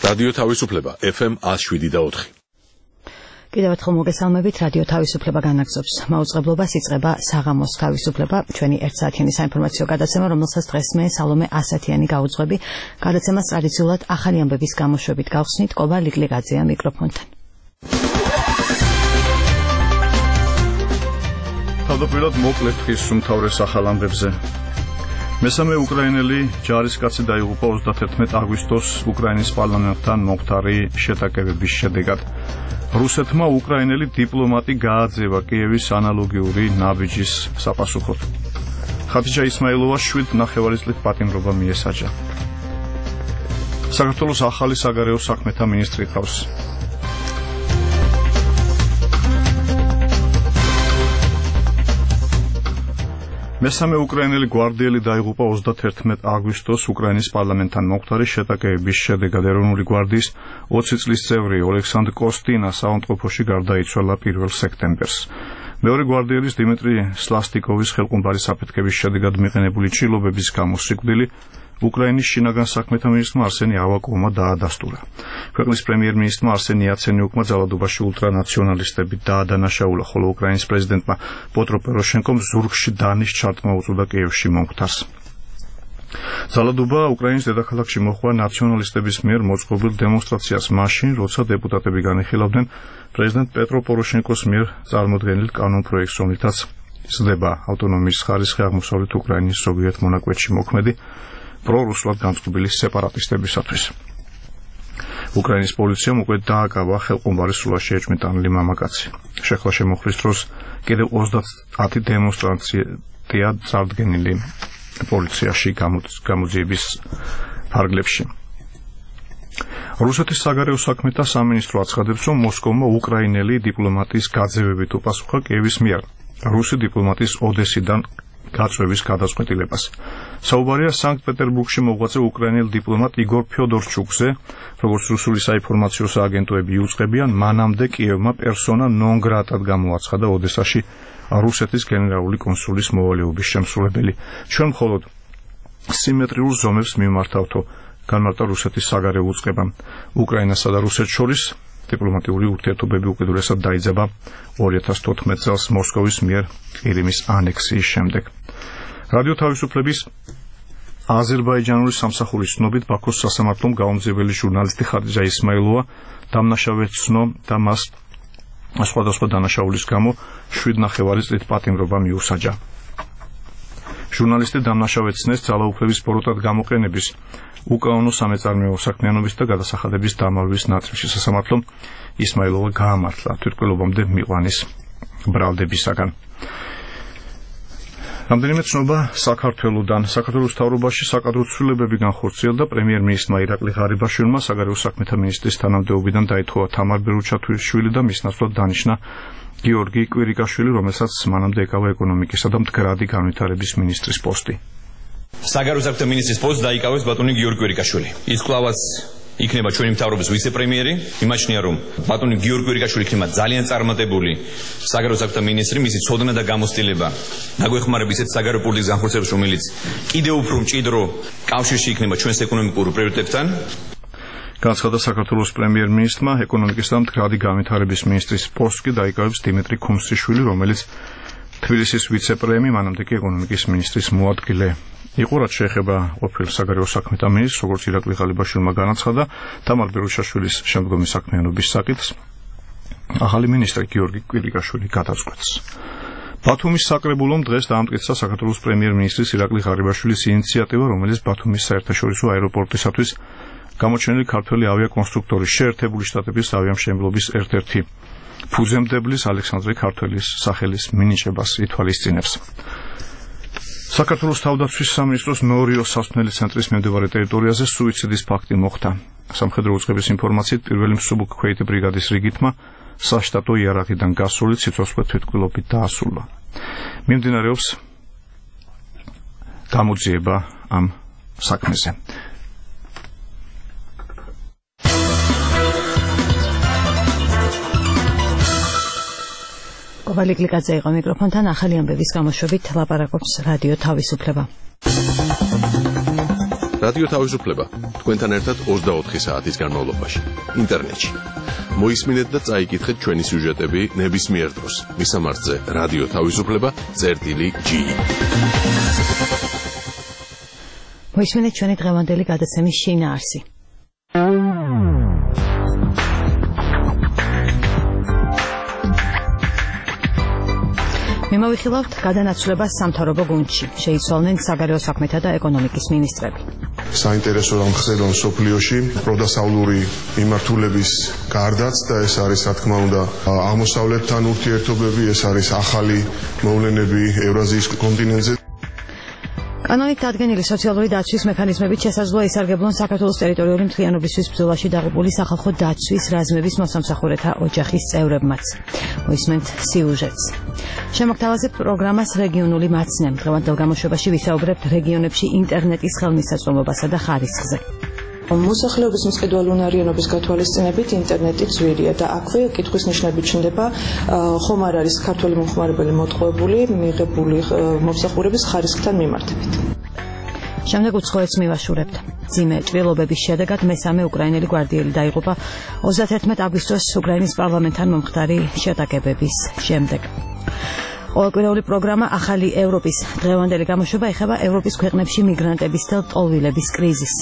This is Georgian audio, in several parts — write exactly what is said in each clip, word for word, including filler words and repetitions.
რადიო თავისუფლება ეფ ემ one oh seven და four. კიდევ ერთხელ მოგესალმებით, რადიო თავისუფლება განაგზობს მაუწყებლობას, იწყება საღამოს თავისუფლება, ჩვენი ერთსაათიანი საინფორმაციო გადაცემა, რომელსაც დღეს მე სალომე ასათიანი გაუძღვები. გადაცემას ტრადიციულად ახალი ამბების გამოშვებით გავხსნით, ყობა ლიკლიგაძეა მიკროფონთან. თავდაპირველად მოკლედ ხის უმთავრეს ახალ ამბებზე. მესამე უკრაინელი ჯარისკაცი დაიღუპა ოცდათერთმეტ აგვისტოს უკრაინის პარლამენტთან მომხდარი შეტაკებების შედეგად. რუსეთმა უკრაინელი დიპლომატი გააძევა კიევის ანალოგიური ნაბიჯის საპასუხოდ. ხათიჯა ისმაილოვას შვიდ ნახევარი წლით პატიმრობა მიესაჯა. საქართველოს ახალი საგარეო საქმეთა მინისტრი ყავს. მესამე უკრაინელი გვარდიელი დაიღუპა ოცდათერთმეტ აგვისტოს უკრაინის პარლამენტთან მომხდარი შეტაკებების შედეგად. ეროვნული გვარდიის ოცი წლის წევრი ოლექსანდრ კოსტინა საავადმყოფოში გარდაიცვალა პირველ სექტემბერს. მეორე გვარდიელის დიმიტრი სლასტიკოვის ხელყუმბარის აფეთქების შედეგად მიყენებული ჭრილობების გამო სიკვდილი უკრაინის შინაგან საქმეთა მინისტრმა არსენი ავაკოვმა დაადასტურა. ქვეყნის პრემიერ-მინისტრმა არსენი იაცენიუკმა ძალადობაში ულტრანაციონალისტები დაადანაშაულა, ხოლო უკრაინის პრეზიდენტმა პეტრო პოროშენკომ ზურგში დანის ჩარტმა უწოდა კიევში მომხდარს. ძალადობა უკრაინის დედაქალაქში მოხდა ნაციონალისტების მიერ მოწყობილ დემონსტრაციას მაშინ, როცა დეპუტატები განიხილავდნენ პრეზიდენტ პეტრო პოროშენკოს მიერ წარმოდგენილ კანონპროექტს, რომლითაც იზრდება ავტონომიის ხარისხი აღმოსავლეთ უკრაინის ზოგიერთ მონაკვეთში მოქმედი პრორუსულად განწყობილი სეპარატისტებისათვის. უკრაინის პოლიციამ უკვე დააკავა ხელყუმბარის სულაში ეჭვმიტანილი მამაკაცი. შეხლა შემოხლის დროს კიდევ ოცდაათი დემონსტრანტია წარდგენილი პოლიციაში გამოძიების ფარგლებში. რუსეთის საგარეო საქმეთა სამინისტრო აცხადებს, რომ მოსკოვმა უკრაინელი დიპლომატის გაძევებით უპასუხა კიევის მიერ რუსი დიპლომატის ოდესიდან გაწვევის გადაწყვეტილებას. საუბარია სანქტ-პეტერბურგში მოღვაწე უკრაინელ დიპლომატ იგორ ფიოდორჩუკზე, როგორც რუსული საინფორმაციო სააგენტოები იუწყებიან, მანამდე კიევმა პერსონა ნონ გრატად გამოაცხადა ოდესაში რუსეთის გენერალური კონსულის მოვალეობის შემსრულებელი. ჩვენ მხოლოდ სიმეტრიულ ზომებს მიმართავთო, განმარტა რუსეთის საგარეო უწყებამ. უკრაინასა და რუსეთს შორის დიპლომატიური ურთიერთობები უკიდურესად დაიძაბა ორი ათას თოთხმეტ წელს მოსკოვის მიერ ყირიმის ანექსიის შემდეგ. რადიო თავისუფლების აზერბაიჯანული სამსახურის ცნობით ბაქოს სასამართლომ გაუმძეველი ჟურნალისტი ხათიჯა ისმაილოვა დამნაშავედ ცნო და მას სხვადასხვა დანაშაულის გამო შვიდ ნახევარი წლით პატიმრობა მიუსაჯა. ჟურნალისტი დამნაშავედ ცნეს ძალაუფლების ბოროტად გამოყენების, უკანონო სამეწარმეო საქმიანობის და გადასახადების დამალვის ნაწილში. სასამართლომ ისმაილოვა გაამართლა თვითმკვლელობამდე მიყვანის ბრალდებისაგან. რამდენიმე ცნობა საქართველოდან. საქართველოს მთავრობაში საკადრო ცვლილებები განხორციელდა. პრემიერ-მინისტრმა ირაკლი ღარიბაშვილმა საგარეო საქმეთა მინისტრის თანამდებობიდან დაითხოვა თამარ ბერუჩაშვილი და მის ნაცვლად დანიშნა გიორგი კვირიკაშვილი, რომელსაც მანამდე ეკავა ეკონომიკისა და მდგრადი განვითარების მინისტრის პოსტი. საგარეო საქმეთა მინისტრის პოსტს დაიკავეს ბატონი გიორგი კვირიკაშვილი. ის კვლავაც იქნება ჩვენი მთავრობის ვიცე-პრემიერი. იმაჩნია, რომ ბატონი გიორგი კვირიკაშვილი იქნება ძალიან წარმატებული საგარეო საქმეთა მინისტრი, მისი ცოდნა და გამოცდილება დაგვეხმარება ისეთ საგარეო პოლიტიკის განხორციელებას, რომელიც კიდევ უფრო მჭიდრო კავშირში იქნება ჩვენს ეკონომიკურ პრიორიტეტთან. განაცხადა საქართველოს პრემიერ-მინისტრმა, ეკონომიკის და მდგრადი განვითარების მინისტრის პოსტს კი დაიკავებს დიმიტრი ქუმსიშვილი, რომელიც თბილისის ვიცე-პრემი, მანამდე კი ეკონომიკის მინისტრის მოადგილე იყო. რაც შეეხება ყოფილ საგარეო საქმეთა მინისტრს, როგორც ირაკლი ღარიბაშვილმა განაცხადა, თამარ ბერუჩაშვილის შემდგომი საქმიანობის საკითხს ახალი მინისტრი გიორგი კვირიკაშვილი გადაწყვეტს. ბათუმის საკრებულომ დღეს დაამტკიცა საქართველოს პრემიერ-მინისტრის ირაკლი ღარიბაშვილის ინიციატივა, რომელიც ბათუმის საერთაშორისო აეროპორტისათვის გამოჩენილი ქართველი ავიაკონსტრუქტორის შეერთებული შტატების ავიამშენებლობის ერთ-ერთი ფუძემდებლის ალექსანდრე ქართველის სახელის მინიჭებას ითვალისწინებს. საქართველოს თავდაცვის სამინისტროს მეორიო სასმელი ცენტრის მიმდებარე ტერიტორიაზე სუიციდის ფაქტი მოხდა. სამხედრო უწყების ინფორმაციით პირველი მსუბუქქვეითი ბრიგადის რიგითმა საშტატო იარაღიდან გასული სიცოცხლე თვითმკვლელობით დაასრულა. მიმდინარეობს გამოძიება ამ საქმეზე. ყობა ლიკლიგაძე იყო მიკროფონთან. ახალი ამბების გამოშვებით ლაპარაკობს რადიო თავისუფლება. რადიო თავისუფლება თქვენთან ერთად ოცდაოთხი საათის განმავლობაში ინტერნეტში. მოისმინეთ და წაიკითხეთ ჩვენი სიუჟეტები ნებისმიერ დროს. მისამართზე რადიო თავისუფლება წერტილი ჯი. მოისმინეთ ჩვენი დღევანდელი გადაცემის შინაარსი. მიმოვიხილავთ გადანაცვლებას სამთავრობო გუნდში. შეიცვალნენ საგარეო საქმეთა და ეკონომიკის მინისტრები. საინტერესო რამ ხდება სოფლიოში პროდასავლური მიმართულების გარდაც და ეს არის რა თქმა უნდა აღმოსავლეთთან ურთიერთობები, ეს არის ახალი მოვლენები ევრაზიის კონტინენტზე. კანონით დადგენილი სოციალური დაცვის მექანიზმებით შესაძლოა ისარგებლონ საქართველოს ტერიტორიული მთლიანობისთვის ბრძოლაში დაღუპული სახალხო დაცვის რაზმების მოსამსახურეთა ოჯახის წევრებმაც. მოისმენთ სიუჟეტს. შემოგთავაზებ პროგრამას რეგიონული მაცნე. დღევანდელ გამოშვებაში ვისაუბრებთ რეგიონებში ინტერნეტის ხელმისაწვდომობასა და ხარისხზე. მოსახლეობის მწვერვალუნარიანობის გათვალისწინებით ინტერნეტი ძვირია და აქვე კითხვის ნიშნები ჩნდება, ხომ არ არის ქართველი მომხმარებელი მოტყუებული მიღებული მომსახურების ხარისხთან მიმართებით. შემდეგ უცხოეთს მივაშურებთ. ძიმე ჭრილობების შედეგად მესამე უკრაინელი გვარდიელი დაიღუპა ოცდათერთმეტ აგვისტოს უკრაინის პარლამენტთან მომხდარი შეტაკებების შემდეგ. ყოველკვირეული პროგრამა ახალი ევროპის დღევანდელი გამოშვება ეხება ევროპის ქვეყნებში მიგრანტების და ტოლვილების კრიზისს.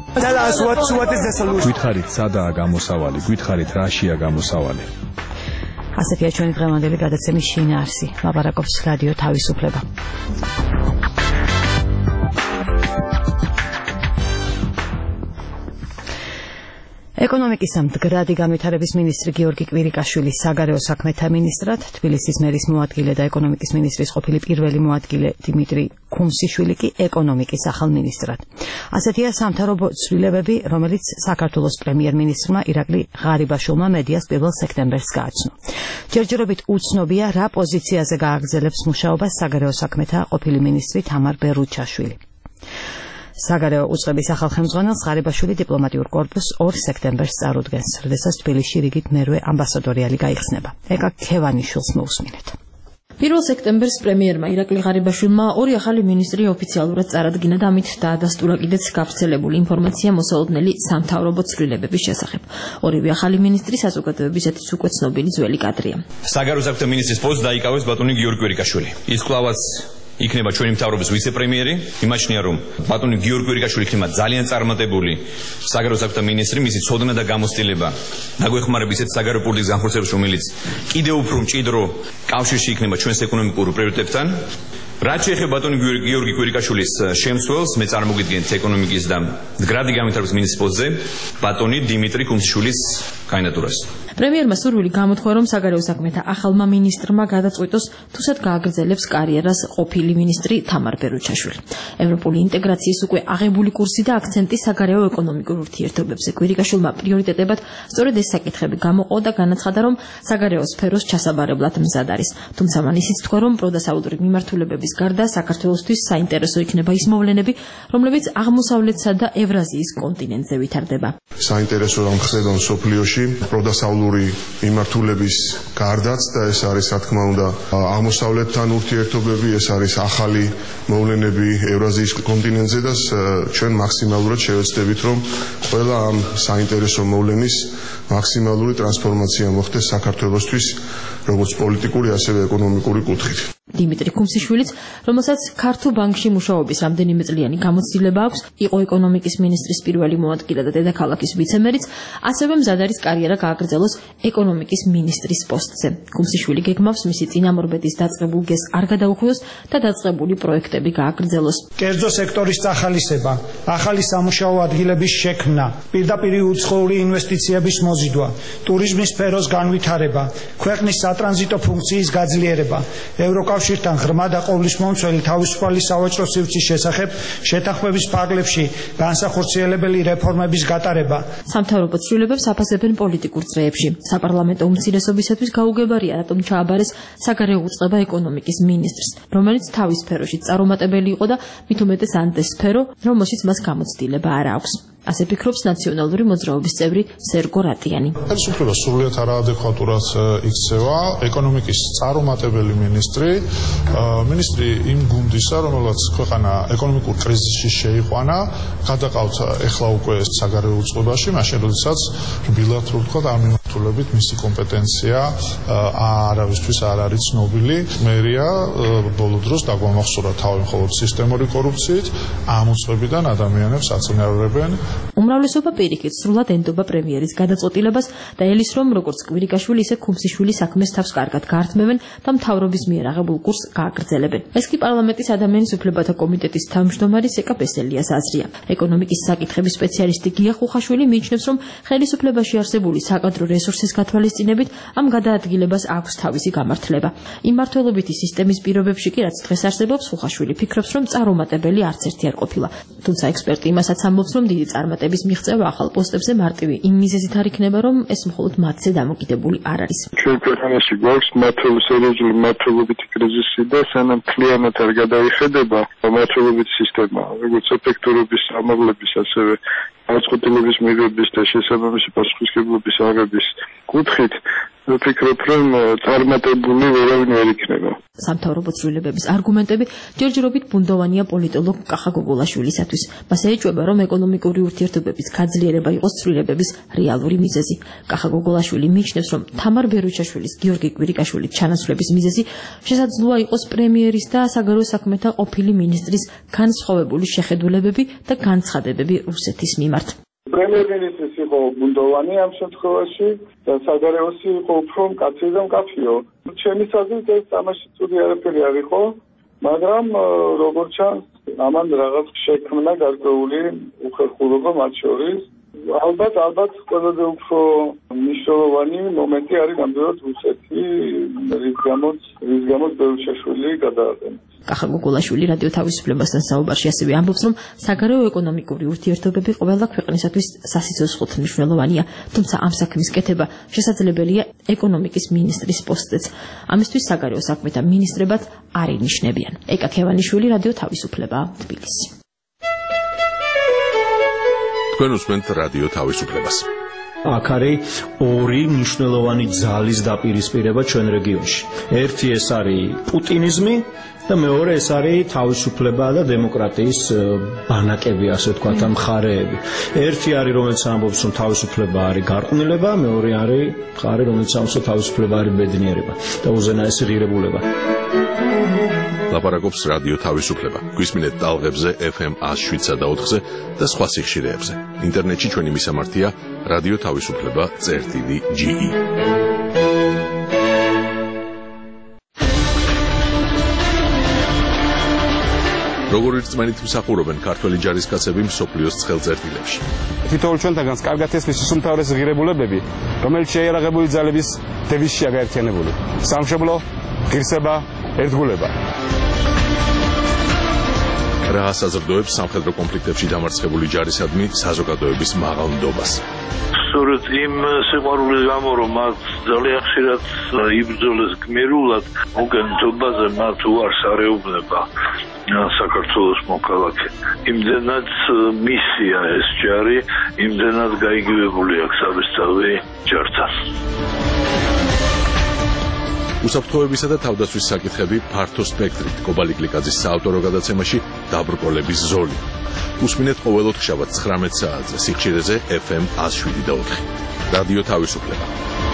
გითხარით სადაა გამოსავალი, გითხარით რაშია გამოსავალი. ასეთია ჩვენი დღევანდელი გადაცემის შინაარსი. ლაპარაკობს რადიო თავისუფლება. ეკონომიკის და მდგრადი განვითარების მინისტრი გიორგი კვირიკაშვილი საგარეო საქმეთა მინისტრად, თბილისის მერის მოადგილე და ეკონომიკის მინისტრის ყოფილი პირველი მოადგილე დიმიტრი ქუმსიშვილი კი ეკონომიკის ახალ მინისტრად. ასეთია სამთავრობო ცვლილებები, რომელიც საქართველოს პრემიერ-მინისტრმა ირაკლი ღარიბაშვილმა მედიას პირველ სექტემბერს გააცნო. ჯერჯერობით უცნობია, რა პოზიციაზე გააგრძელებს მუშაობას საგარეო საქმეთა ყოფილი მინისტრი თამარ ბერუჩაშვილი. საგარეო უწყების ახალ ხელმძღვანელს ღარიბაშვილი დიპლომატიურ კორპუსს ორ სექტემბერს წარუდგენს, როდესაც თბილისში რიგით მერვე ამბასადორიალი გაიხსნება. ეკა ქევანიშვილს მოусმინეთ. პირველ სექტემბერს პრემიერმა ირაკლი ღარიბაშვილმა ორი ახალი მინისტრი ოფიციალურად წარადგინა და ამით დაადასტურა კიდეც გავრცელებული ინფორმაცია მოსალოდნელი სამთავრობო ცვლილებების შესახებ. ორივე ახალი მინისტრი საზოგადოებისათვის უკვე ცნობილი ძველი კადრია. საგარეო საქმეთა მინისტრის პოსტს დაიკავეს ბატონი გიორგი კვირიკაშვილი. ის კვლავაც იქნება ჩვენი მთავრობის ვიცე-პრემიერი. იმაჩნია, რომ ბატონი გიორგი კვირიკაშვილი იქნება ძალიან წარმატებული საგარეო საქმეთა მინისტრი, მისი ცოდნა და გამოცდილება დაგვეხმარება ისეთ საგარეო პოლიტიკის განხორციელებას, რომელიც კიდევ უფრო მჭიდრო კავშირში იქნება ჩვენს ეკონომიკურ პრიორიტეტებთან. რაც შეეხება ბატონი გიორგი კვირიკაშვილის შემცველს, მე წარმოგიდგენთ ეკონომიკის და მდგრადი განვითარების მინისტრის პოსტზე ბატონი დიმიტრი ქუმსიშვილის კანდიდატურას. პრემიერმა სურვილი გამოთქვა, რომ საგარეო საქმეთა ახალმა მინისტრმა გადაწყვიტოს თუსად გააგრძელებს კარიერას ყოფილი მინისტრი თამარ ბერუჩაშვილი. ევროპული ინტეგრაციის უკვე აღებული კურსი და აქცენტი საგარეო ეკონომიკურ ურთიერთობებზე. კვირიკაშვილმა პრიორიტეტებად სწორედ ეს საკითხები გამოყო და განაცხადა, რომ საგარეო სფეროს ჩასაბარებლად მზად არის. თუმცა მან ისიც თქვა, რომ პროდასავლური მიმართულებების გარდა საქართველოსთვის საინტერესო იქნება ის მოვლენები, რომლებიც აღმოსავლეთსა და ევრაზიის კონტინენტზე ვითარდება. საინტერესო რამ ხდება სოფლიოში პროდასავლური მიმართულების გარდაც და ეს არის რა თქმა უნდა აღმოსავლეთთან ურთიერთობები, ეს არის ახალი მოვლენები ევრაზიის კონტინენტზე და ჩვენ მაქსიმალურად შევეცდებით, რომ ყველა ამ საინტერესო მოვლენის მაქსიმალური ტრანსფორმაცია მოხდეს საქართველოსთვის, როგორც პოლიტიკური, ასევე ეკონომიკური კუთხით. დიმიტრი ქუმსიშვილიც, რომელსაც ქართულ ბანკში მუშაობის რამდენიმე წლიანი გამოცდილება აქვს, იყო ეკონომიკის მინისტრის პირველი მოადგილე და დედაქალაქის ვიცემერიც, ასევე მზად არის კარიერა გააგრძელოს ეკონომიკის მინისტრის პოსტზე. ქუმსიშვილი გეგმავს მისი წინამორბედის დაწყებულ გეზს არ გადაუხვიოს და დაწყებული პროექტები გააგრძელოს. კერძო სექტორის წახალისება, ახალი სამუშაო ადგილების შექმნა, პირდაპირ უცხოური ინვესტიციების მოზიდვა, ტურიზმის სფეროს განვითარება, ქვეყნის სატრანზიტო ფუნქციის გაძლიერება, ევროკავშირთან ღრმა და ყოვლისმომცველი თავისუფალი სავაჭრო სივრცის შესახებ შეთანხმების ფარგლებში განსახორციელებელი რეფორმების გატარება. სამთავრობო ცვლილებებს აფასებენ პოლიტიკურ წრეებში. საპარლამენტო უმცირესობისათვის გაუგებარია, რატომ ჩააბარეს საგარეო უწყება ეკონომიკის მინისტრს, რომელიც თავის სფეროში წარუმატებელი იყო და მით უმეტეს ანდეს სფერო, რომელშიც მას გამოცდილება არ აქვს. ასე ფიქრობს ნაციონალური მოძრაობის წევრი სერგო რატიანი. ხელისუფლება სრულიად არაადეკვატურად იქცევა. ეკონომიკის წარუმატებელი მინისტრი, მინისტრი იმ გუნდისა, რომელსაც ქვეყანა ეკონომიკურ კრიზისში შეიყვანა, გადაყავთ ეხლა უკვე საგარეო უწყებაში, მაშინ როდესაც რბილად რო ვთქვათ, ამ მიმართულებით მისი კომპეტენცია არავისთვის არ არის ცნობილი. მერია ბოლო დროს დაგვამახსოვრა თავი მხოლოდ სისტემური კორუფციით, ამ უწყებიდან ადამიანებს აწინაურებენ. უმრავლესობა პირიქით სრულად ენდობა პრემიერის გადაწყვეტილებას და ელის რომ როგორც კვირიკაშვილი, ისე ქუმსიშვილი საქმეს თავს კარგად გაართმევენ და მთავრობის მიერ აღებულ კურსს გააგრძელებენ. ეს კი პარლამენტის ადამიანის უფლებათა კომიტეტის თავმჯდომარე სეკა ბესელიას აზრია. ეკონომიკის საკითხების სპეციალისტი გია ხუხაშვილი მიიჩნევს, რომ ხელისუფლებაში არსებული საკადრო რესურსის გათვალისწინებით ამ გადაადგილებას აქვს თავისი გამართლება. იმ მმართველობითი სისტემის პირობებში კი რაც დღეს არსებობს, ხუხაშვილი ფიქრობს, რომ წარუმატებელი არც ერთი არ ყოფილა. თუმცა ექსპერტი იმასაც ამბობს, რომ დიდი წარმატების მიღწევა ახალ პოსტებზე მარტივი იმ მიზეზით არ იქნება, რომ ეს მხოლოდ მათზე დამოკიდებული არ არის. ჩვენ ქვეყანაში გვაქვს მმართველობითი მმართველობითი კრიზისი და სანამ მთლიანად არ გადაიხედება მმართველობითი სისტემა, როგორც ეფექტურობის ამაღლების, ასევე გადაწყვეტილების მიღების და შესაბამისი პასუხისმგებლობის აღების კუთხით ვფიქრობ, რომ წარმატებული ვერავინ ვერ იქნება. სამთავრობო ცვლილებების არგუმენტები ჯერჯერობით ბუნდოვანია პოლიტოლოგ კახა გოგოლაშვილისათვის. მას ეჭვება, რომ ეკონომიკური ურთიერთობების გაძლიერება იყოს ცვლილებების რეალური მიზეზი. კახა გოგოლაშვილი მიიჩნევს, რომ თამარ ბერუჩაშვილის, გიორგი კვირიკაშვილის ჩანაცვლების მიზეზი შესაძლოა იყოს პრემიერის და საგარეო საქმეთა ყოფილი მინისტრის განსხვავებული შეხედულებები და განცხადებები რუსეთის მიმართ. პრემიერ-მინისტრის იყო ბუნდოვანი ამ შემთხვევაში და საგარეოსი იყო უფრო მკაცრი და მკაფიო. ჩემი აზრით ეს თამაში ცუდი არაფერი არ იყო, მაგრამ როგორც ჩანს, ამან რაღაც შექმნა გარკვეული უხერხულობა მათ შორის. ალბათ, ალბათ ყველაზე უფრო მნიშვნელოვანი მომენტი არის ნამდვილად რუსეთი, რის გამოც რის გამოც ბერუჩაშვილი გადააყენა. კახა გოგოლაშვილი რადიო თავისუფლებასთან საუბარში ასევე ამბობს, რომ საგარეო ეკონომიკური ურთიერთობები ყველა ქვეყნისათვის სასიცოცხლოდ მნიშვნელოვანია, თუმცა ამ საქმის კეთება შესაძლებელია ეკონომიკის მინისტრის პოსტზეც. ამისთვის საგარეო საქმეთა მინისტრებად არ ინიშნებიან. ეკა ქევანიშვილი, რადიო თავისუფლება, თბილისი. თქვენ უსმენთ რადიო თავისუფლებას. აქ არის ორი მნიშვნელოვანი ძალის დაპირისპირება ჩვენ რეგიონში. ერთი ეს არის პუტინიზმი და მეორე ეს არის თავისუფლება და დემოკრატიის ბანაკები, ასე ვთქვათ, ამ მხარეები. ერთი არის, რომელიც ამბობს, რომ თავისუფლება არის გარყვნილება, მეორე არის მხარე, რომელიც ამბობს, რომ თავისუფლება არის ბედნიერება და უზენაესი ღირებულება. ლაპარაკობს რადიო თავისუფლება. გვისმინეთ ტალღებზე ეფ ემ ას შვიდსა და ოთხზე და სხვა სიხშირეებზე. ინტერნეტში ჩვენი მისამართია რადიო თავისუფლება წერტილი ჯი ი. როგორი რწმენით მსახურობენ ქართველი ჯარისკაცები მსოფლიოს ცხელწერტილებში. თითოეულ ჩვენთაგანს კარგად ესმის ის უმთავრესი ღირებულებები, რომელიც შეიარაღებული ძალების დევიზშია გაერთიანებული. სამშობლო, ღირსება, ერთგულება. რა ასაზრდოებს სამხედრო კონფლიქტებში დამარცხებული ჯარისადმი საზოგადოების მაღალ ნდობას. სწორედ იმ სიყვარულის გამო, რომ მათ ძალიან ხშირად იბრძოლეს გმირულად, მოგონებაზე მათ უარს არეუბნება საქართველოს მოქალაქე. იმდენად მისია ეს ჯარი, იმდენად გაიგივებული აქვს საბესწავლი ჯართან. უსაფრთხოებისა და თავდაცვის საკითხები ფართო სპექტრით. კობალი გლიკაძის საავტორო გადაცემაში დაბრკოლების ზოლი. უსმინეთ ყოველ ოთხშაბათს ცხრამეტ საათზე სიხშირეზე ეფ ემ ას შვიდი და ოთხი. რადიო თავისუფლება.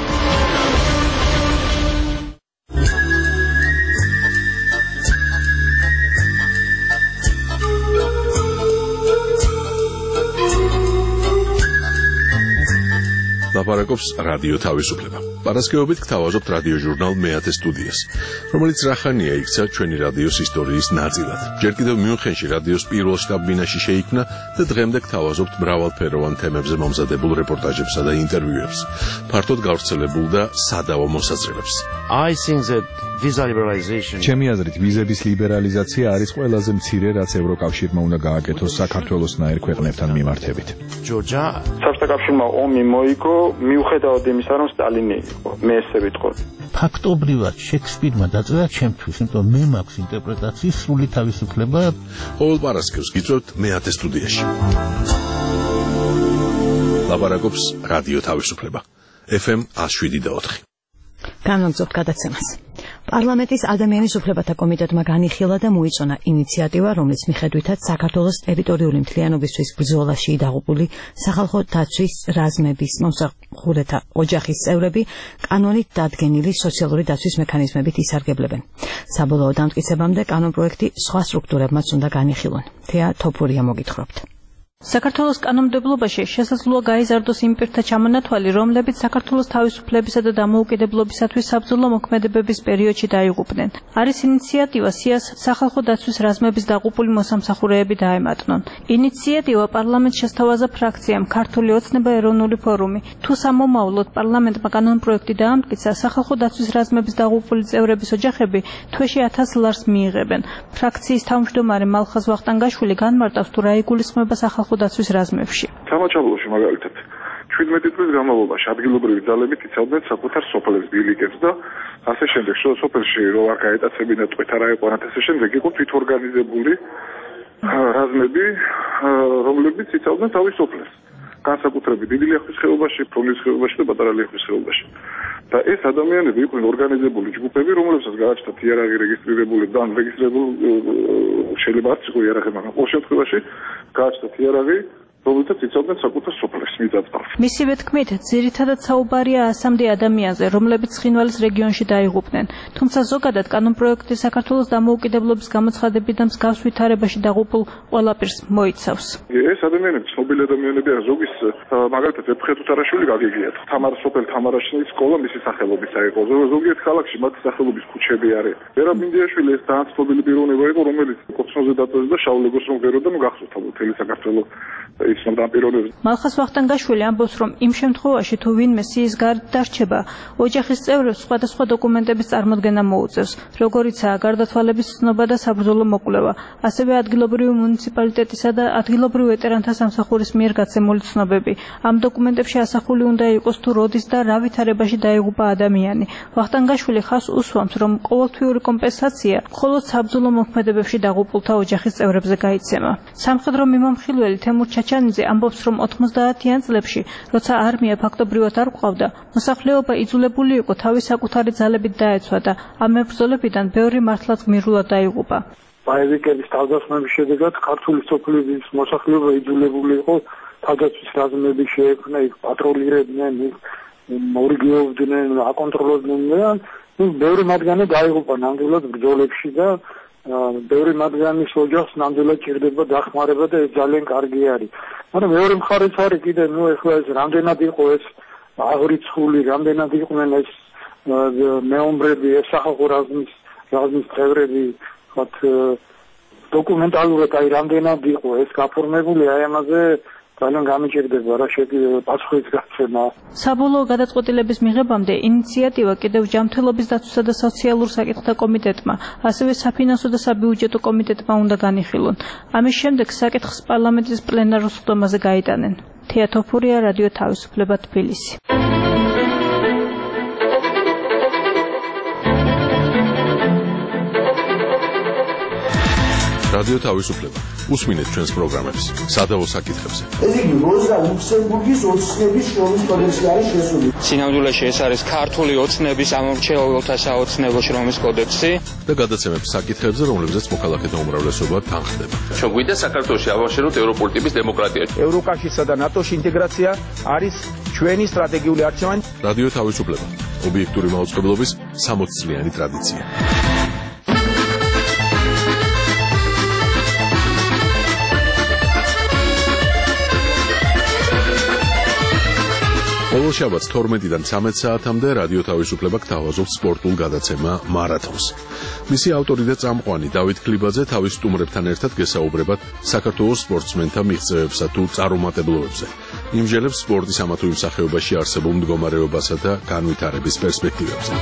ლაპარაკობს რადიო თავისუფლება. პარასკევობით გთავაზობთ რადიო ჟურნალ მეათე სტუდიას, რომელიც რახანია იქცა ჩვენი რადიოს ისტორიის ნაწილად. ჯერ კიდევ მიუნხენში რადიოს პირველ შტაბ-ბინაში შეიქმნა და დღემდე გთავაზობთ მრავალფეროვან თემებზე მომზადებულ რეპორტაჟებსა და ინტერვიუებს, ფართოდ გავრცელებულ და სადავო მოსაზრებებს. I think that visa liberalization ჩემი აზრით ვიზების ლიბერალიზაცია არის ყველაზე მცირე, რაც ევროკავშირმა უნდა გააკეთოს საქართველოსნაირ ქვეყნებთან მიმართებით. ჯორჯა საბჭოთა კავშირმა ომი მოიგო მიუხედავად იმისა, რომ სტალინი იყო. მე ესე ვიტყოდი. ფაქტობრივად შექსპირმა დაწერა ჩემთვის, იმიტომ მე მაქვს ინტერპრეტაციის სრული თავისუფლება. ყოველ პარასკევს გიწევთ მეათე სტუდიაში. ლაპარაკობს რადიო თავისუფლება. ეფ ემ one oh seven point four. განვაგრძობთ გადაცემას. პარლამენტის ადამიანის უფლებათა კომიტეტმა განიხილა და მოიწონა ინიციატივა, რომლის მიხედვითაც საქართველოს ტერიტორიული მთლიანობისთვის ბრძოლაში დაღუპული სახალხო დაცვის რაზმების მომსახურეთა ოჯახის წევრები კანონით დადგენილი სოციალური დაცვის მექანიზმებით ისარგებლებენ. საბოლოო დამტკიცებამდე კანონპროექტი სხვა სტრუქტურებმაც უნდა განიხილონ. თეა თოფურია მოგითხრობთ. საქართველოს კანონმდებლობაში შესაძლოა გაიზარდოს იმ პირთა ჩამონათვალი, რომლებიც საქართველოს თავისუფლებისა და დამოუკიდებლობისათვის საბრძოლო მოქმედებების პერიოდში დაიღუპნენ. არის ინიციატივა სიას სახალხო დაცვის რაზმების დაღუპული მოსამსახურეები დაემატნონ. ინიციატივა პარლამენტს შესთავაზა ფრაქციამ ქართული ოცნება ეროვნული ფორუმი. თუ სამომავლოდ პარლამენტმა კანონპროექტი დაამტკიცა, სახალხო დაცვის რაზმების დაღუპული წევრების ოჯახები თვეში ათას ლარს მიიღებენ. ფრაქციის თავმჯდომარე მალხაზ ვახტანგაშვილი განმარტავს, თუ რა იგულისხმება სახალხო დაცვის რაზმებში. სამაჩაბლოში მაგალითად შვიდმეტი წლის განმავლობაში ადგილობრივი ძალები იცავდნენ საკუთარ სოფლებს, ბილიკებს და ასე შემდეგ. სოფელში რო არ გაეტაცებინა ტყვით არა ეყვანათ, ასე შემდეგ იყო თვითორგანიზებული რაზმები, რომლებიც იცავდნენ თავის სოფლებს. განსაკუთრებით დიდი ლიახვის ხეობაში, პროლის ხეობაში და პატარა ლიახვის ხეობაში. და ეს ადამიანები იყვნენ ორგანიზებული ჯგუფები, რომლებსაც გააჩნდათ იარაღი რეგისტრირებული და რეგისტრირებული შეიძლება არც იყო იარაღი, მაგრამ ყოველ შემთხვევაში გააჩნდათ იარაღი, რომელთაც იცავდნენ საკუთარ სოფლებს მიწა-წყალს. მისივე თქმით, ძირითადად საუბარია ასამდე ადამიანზე, რომლებიც ცხინვალის რეგიონში დაიღუპნენ. თუმცა ზოგადად კანონპროექტი საქართველოს დამოუკიდებლობის გამოცხადებით და მსგავს ვითარებაში დაღუპულ ყველა პირს მოიცავს. ეს ადამიანები ცნობილი ადამიანები არა, ზოგის მაგალითად ეფხე თუთარაშვილი გაგიგიათ. თამარ სოფელ თამარაშინის სკოლა მისი სახელობის აიყო. ზოგიერთ ქალაქში მათი სახელობის ქუჩები არის. ვერა მინდიაშვილი ეს ძალიან ცნობილი პიროვნება იყო, რომელიც კოცნოზე დაწვეს და შავლეგოს რომ ღეროდა, ნუ გახსოვთ მთელი საქართველოს მალხაზ ვახტანგაშვილი ამბობს, რომ იმ შემთხვევაში თუ ვინმე სიის გარეთ დარჩება, ოჯახის წევრებს სხვადასხვა დოკუმენტების წარმოდგენა მოუწევს, როგორიცაა გარდაცვალების ცნობა და საბრძოლო მოკვლევა, ასევე ადგილობრივი მუნიციპალიტეტისა და ადგილობრივ ვეტერანთა სამსახურის მიერ გაცემული ცნობები. ამ დოკუმენტებში ასახული უნდა იყოს თუ როდის და რა ვითარებაში დაიღუპა ადამიანი. ვახტანგაშვილი ხაზს უსვამს, რომ ყოველთვიური კომპენსაცია მხოლოდ საბრძოლო მოქმედებებში დაღუპულთა ოჯახის წევრებზე გაიცემა. სამხედრო მიმომხილველი თემურ ჩაჩანიძე ამბობს, რომ ოცდაათიან წლებში, როცა არმია ფაქტობრივად არ გვყავდა, მოსახლეობა იძულებული იყო თავის საკუთარი ძალებით დაეცვა და ამ მებრძოლებიდან ბევრი მართლაც გმირულად დაიღუპა. ბაევიკების თავდასხმების შედეგად ქართული სოფლების მოსახლეობა იძულებული იყო თავდაცვის რაზმები შეექმნა, იქ პატროლირებდნენ, იქ მორიგეობდნენ, აკონტროლებდნენ და ბევრი მათგანი დაიღუპა ნამდვილად ბრძოლებში და ბევრი მათგანის ოჯახს ნამდვილად ჭირდება დახმარება და ეს ძალიან კარგი არის. მაგრამ მეორე მხარეც არის კიდე, ნუ ეხლა ეს რამდენად იყო ეს აღრიცხული, რამდენად იყვნენ ეს მეომრები, ეს სახალხო რაზმის რაზმის წევრები, ხათ დოკუმენტალურად აი რამდენად იყო ეს გაფორმებული, აი ამაზე ძალიან გამიჭირდება რა შეგვიძლია პასუხის გაცემა. საბოლოო გადაწყვეტილების მიღებამდე ინიციატივა კიდევ ჯანმრთელობის დაცვისა და სოციალურ საკითხთა კომიტეტმა, ასევე საფინანსო და საბიუჯეტო კომიტეტმა უნდა განიხილონ. ამის შემდეგ საკითხს პარლამენტის პლენარულ სხდომაზე გაიტანენ. თეა თოფურია, რადიო თავისუფლება, თბილისი. რადიო თავისუფლება. უსმინეთ ჩვენს პროგრამებს სადავო საკითხებზე. ეს იგი როზა ლუქსემბურგის ოცნების შრომის კოდექსი არის შესული. სინამდვილეში ეს არის ქართული ოცნების ამორჩეულთა საოცნებო შრომის კოდექსი და გადაცემებს საკითხებზე, რომლებზეც მოქალაქეთა უმრავლესობა თანხდება. ჩვენ გვინდა საქართველოში ავაშენოთ ევროპული ტიპის დემოკრატია. ევროკავშირსა და ნატოში ინტეგრაცია არის ჩვენი სტრატეგიული არჩევანი. რადიო თავისუფლება. ობიექტური მაუწყებლობის სამოც წლიანი ტრადიცია. ყოველ შაბათს თორმეტიდან ცამეტ საათამდე რადიო თავისუფლება გთავაზობს სპორტულ გადაცემა მარათონს. მისი ავტორი და წამყვანი დავით ქლიბაძე თავის სტუმრებთან ერთად გესაუბრებათ საქართველოს სპორტსმენთა მიღწევებსა თუ წარუმატებლობებზე. იმჟელებს სპორტის ამა თუ იმ სახეობაში არსებულ მდგომარეობასა და განვითარების პერსპექტივებზე.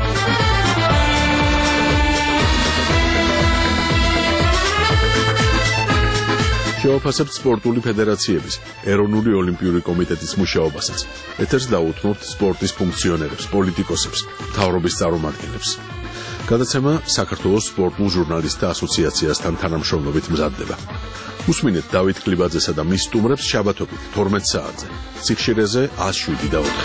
შევაფასებთ სპორტული ფედერაციების, ეროვნული ოლიმპიური კომიტეტის მუშაობასაც. ეთერს დაუთმობთ სპორტის ფუნქციონერებს, პოლიტიკოსებს, მთავრობის წარმომადგენლებს. გადაცემა საქართველოს სპორტულ ჟურნალისტთა ასოციაციასთან თანამშრომლობით მზადდება. უსმინეთ დავით კლიბაძესა და მის სტუმრებს შაბათობით თორმეტ საათზე. სიხშირეზე ას შვიდი და ოთხი.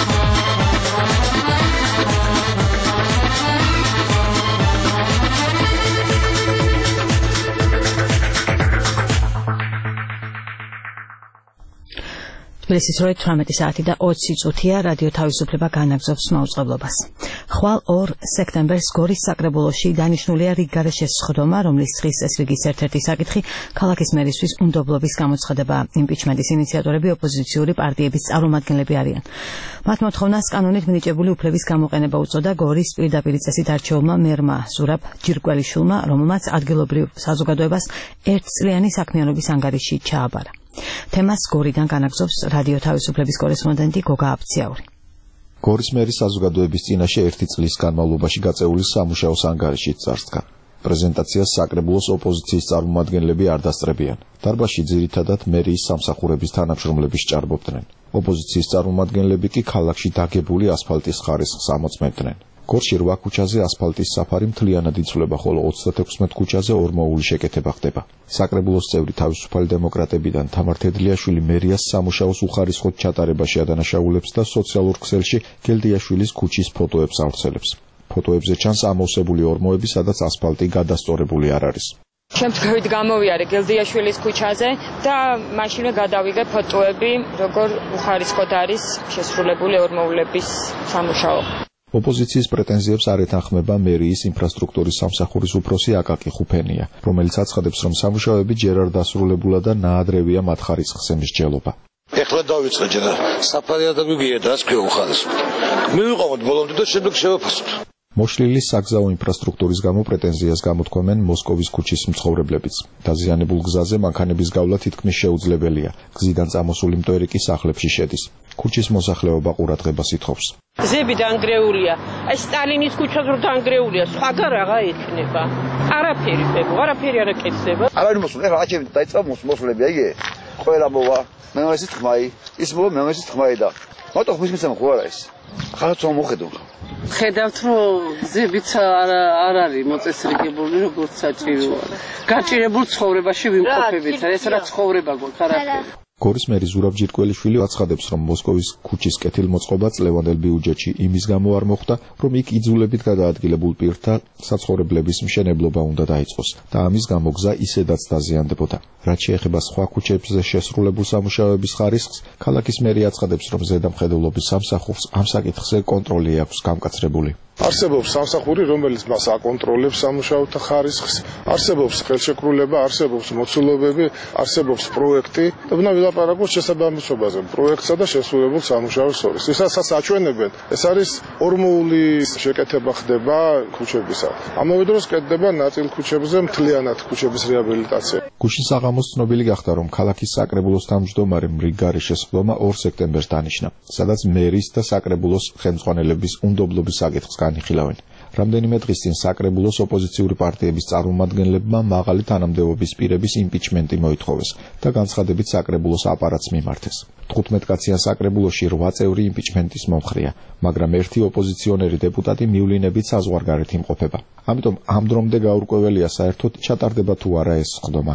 თბილისის როი თვრამეტი საათი და ოცი წუთია რადიო თავისუფლება განაგზობს მაუწყებლობას. ხვალ ორ სექტემბერს გორის საკრებულოში დანიშნულია რიგგარეშე სხდომა, რომლის დღის წესრიგის ერთ-ერთი საკითხი ქალაქის მერისთვის უნდობლობის გამოცხადება. იმპიჩმენტის ინიციატორები ოპოზიციური პარტიების წარმომადგენლები არიან. მათ მოთხოვნას კანონით მინიჭებული უფლების გამოყენება უწოდა გორის პირდაპირ წესით არჩეულმა მერმა ზურაბ ჯირკველიშვილმა, რომელმაც ადგილობრივ საზოგადოებას ერთწლიანი საქმიანობის ანგარიში ჩააბარა. თემას გორიდან განაგზობს რადიო თავისუფლების კორესპონდენტი გოგა აფციაური. გორის მერის საზოგადოების წინაშე ერთი წლის განმავლობაში გაწეული სამუშაოს ანგარიშით წარსდგა. პრეზენტაციას საკრებულოს ოპოზიციის წარმომადგენლები არ დასწრებიან. დარბაზში ძირითადად მერიის სამსახურების თანამშრომლები სჭარბობდნენ. ოპოზიციის წარმომადგენლები კი ქალაქში დაგებული ასფალტის ხარისხს ამოწმებდნენ. გორში რვა ქუჩაზე ასფალტის საფარი მთლიანად იცვლება, ხოლო ოცდათექვსმეტ ქუჩაზე ორმოული შეკეთება ხდება. საკრებულოს წევრი თავისუფალი დემოკრატებიდან თამარ თედლიაშვილი მერიას სამუშაოს უხარისხოდ ჩატარებაში ადანაშაულებს და სოციალურ ქსელში გელდიაშვილის ქუჩის ფოტოებს ავრცელებს. ფოტოებზე ჩანს ამოვსებული ორმოები, სადაც ასფალტი გადასწორებული არ არის. შემთხვევით გამოვიარე გელდიაშვილის ქუჩაზე და მაშინვე გადავიღე ფოტოები, როგორ უხარისხოდ არის შესრულებული ორმოულების სამუშაო. ოპოზიციის პრეტენზიებს არ ეთანხმება მერიის ინფრასტრუქტურის სამსახურის უფროსი აკაკი ხუფენია, რომელიც აცხადებს, რომ სამუშაოები ჯერ არ დასრულებულა და ნაადრევია მათ ხარისხს ემსჯელობა. ეხლა დავიწყე ჯერ საფარი ადამიანია და რაც ქვია უხარისხო. მივიყვამოთ ბოლომდე და შემდეგ შევაფასოთ. მოშლილი საგზაო ინფრასტრუქტურის გამო პრეტენზიას გამოთქვამენ მოსკოვის ქუჩის მცხოვრებლებიც. დაზიანებულ გზაზე მანქანების გავლა თითქმის შეუძლებელია. გზიდან წამოსული მტვერი კი სახლებში შედის. ქუჩის მოსახლეობა ყურადღებას ითხოვს. გზები დანგრეულია. აი სტალინის ქუჩა რო დანგრეულია, სხვაგან რაღა ექნება. არაფერი ხდება, არაფერი არ აკეთდება. არავინ მოსულ, ეხლა აჩები დაიწყო მოსულები, აიგე? ყველა მოვა, მე ეს თქმაი, ის მოვა, მე ეს თქმაი და მარტო ხმის მიცემ ხო არა ის? ხალხს მოხედო. ხედავთ რომ გზებიც არ არ არის მოწესრიგებული როგორც საჭიროა. გაჭირებულ ცხოვრებაში ვიმყოფებით, ეს რა ცხოვრება გვაქვს არაფერი. გორის მერი ზურაბ ჯირკველიშვილი აცხადებს, რომ მოსკოვის ქუჩის კეთილმოწყობა წლევანდელ ბიუჯეტში იმის გამო არ მოხდა, რომ იქ იძულებით გადაადგილებულ პირთა საცხოვრებლების მშენებლობა უნდა დაიწყოს და ამის გამო გზა ისედაც დაზიანდებოდა. რაც შეეხება სხვა ქუჩებზე შესრულებულ სამუშაოების ხარისხს, ქალაქის მერი აცხადებს, რომ ზედამხედველობის სამსახურს ამ საკითხზე კონტროლი აქვს გამკაცრებული. არსებობს სამსახური, რომელიც მას აკონტროლებს სამუშაოთა ხარისხს, არსებობს ხელშეკრულება, არსებობს მოცულობები, არსებობს პროექტი და უნდა ვილაპარაკოთ შესაბამისობაზე პროექტსა და შესრულებულ სამუშაოს შორის. ისაც აჩვენებენ, ეს არის ორმოული შეკეთება ხდება ქუჩებისა. ამავე დროს კეთდება ნაწილ ქუჩებზე მთლიანად ქუჩების რეაბილიტაცია. გუშინ საღამოს ცნობილი გახდა, რომ ქალაქის საკრებულოს თავმჯდომარე რიგგარეშე სხდომა ორ სექტემბერს დანიშნა, სადაც მერის და საკრებულოს ხელმძღვანელების უნდობლობის საკითხს განიხილავენ. რამდენიმე დღის წინ საკრებულოს ოპოზიციური პარტიების წარმომადგენლებმა მაღალი თანამდებობის პირების იმპიჩმენტი მოითხოვეს და განცხადებით საკრებულოს აპარატს მიმართეს. თხუთმეტკაციან საკრებულოში რვა წევრი იმპიჩმენტის მომხრეა, მაგრამ ერთი ოპოზიციონერი დეპუტატი მივლინებით საზღვარგარეთ იმყოფება. ამიტომ ამ დრომდე გაურკვეველია საერთოდ ჩატარდება თუ არა ეს სხდომა.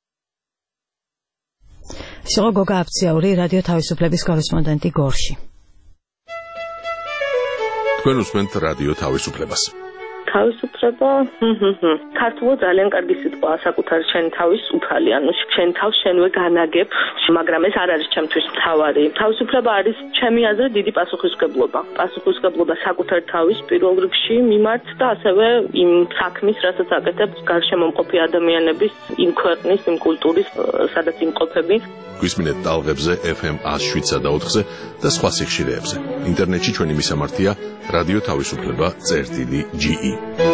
ისო გოგა აფციაური, რადიო თავისუფლების კორესპონდენტი გორში. თქვენ უსმენთ რადიო თავისუფლებას. თავისუფლება, ქართულად ძალიან კარგი სიტყვაა, საკუთარი შენი თავის უფალი, ანუ შენ თავს შენვე განაგებ, მაგრამ ეს არ არის ჩემთვის მთავარი. თავისუფლება არის ჩემი აზრით დიდი პასუხისმგებლობა. პასუხისმგებლობა საკუთარი თავის პირველ რიგში მიმართ და ასევე იმ საქმის, რასაც აკეთებ გარშემომყოფი ადამიანების, იმ ქვეყნის, იმ კულტურის, სადაც იმყოფები. გვისმინეთ ტალღებზე ეფ ემ ას შვიდსა და ოთხზე და სხვა სიხშირეებზე. ინტერნეტში ჩვენი მისამართია რადიო თავისუფლება წერტილი ჯი ი.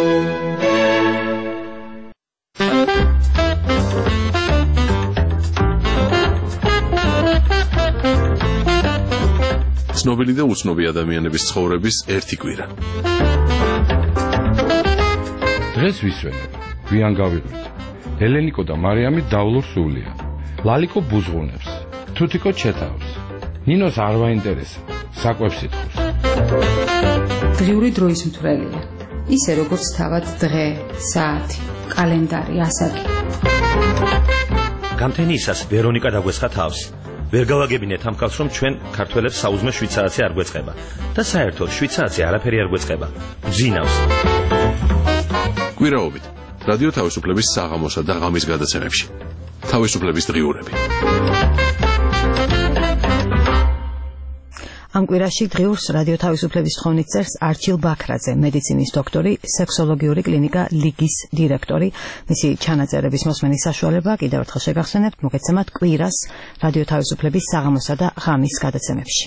ცნობილი და უცნობი ადამიანების ცხოვრების ერთი კვირა. დღეს ვისვენებ, გვიან გავიღვით. ელენიკო და მარიამი დავლურ სულია. ლალიკო ბუზღუნებს, თუთიკო ჩეთავს. ნინოს არ ვაინტერესა, საკვებს ითხოვს. დღიური დროის მთვრელია. ისე როგორც თავად დღე, საათი, კალენდარი, ასაკი. გამთენიისას ვერონიკა დაგვესხა თავს. ვერ გავაგებინეთ ამ ხალხს, რომ ჩვენ ქართველებს საუზმე შვიდ საათი არ გვეწყება და საერთოდ შვიდ საათი არაფერი არ გვეწყება. ბძინავს. კვირაობით რადიო თავისუფლების საღამოსა და ღამის გადაცემებში. თავისუფლების დღიურები. ამ კვირაში დღიურს რადიო თავისუფლების თხოვნით წერს არჩილ ბაქრაძე, მედიცინის დოქტორი, სექსოლოგიური კლინიკა ლიგის დირექტორი. მისი ჩანაწერების მოსმენის საშუალება კიდევ ერთხელ შეგახსენებთ, მოგეცემათ კვირას რადიო თავისუფლების საღამოსა და ღამის გადაცემებში.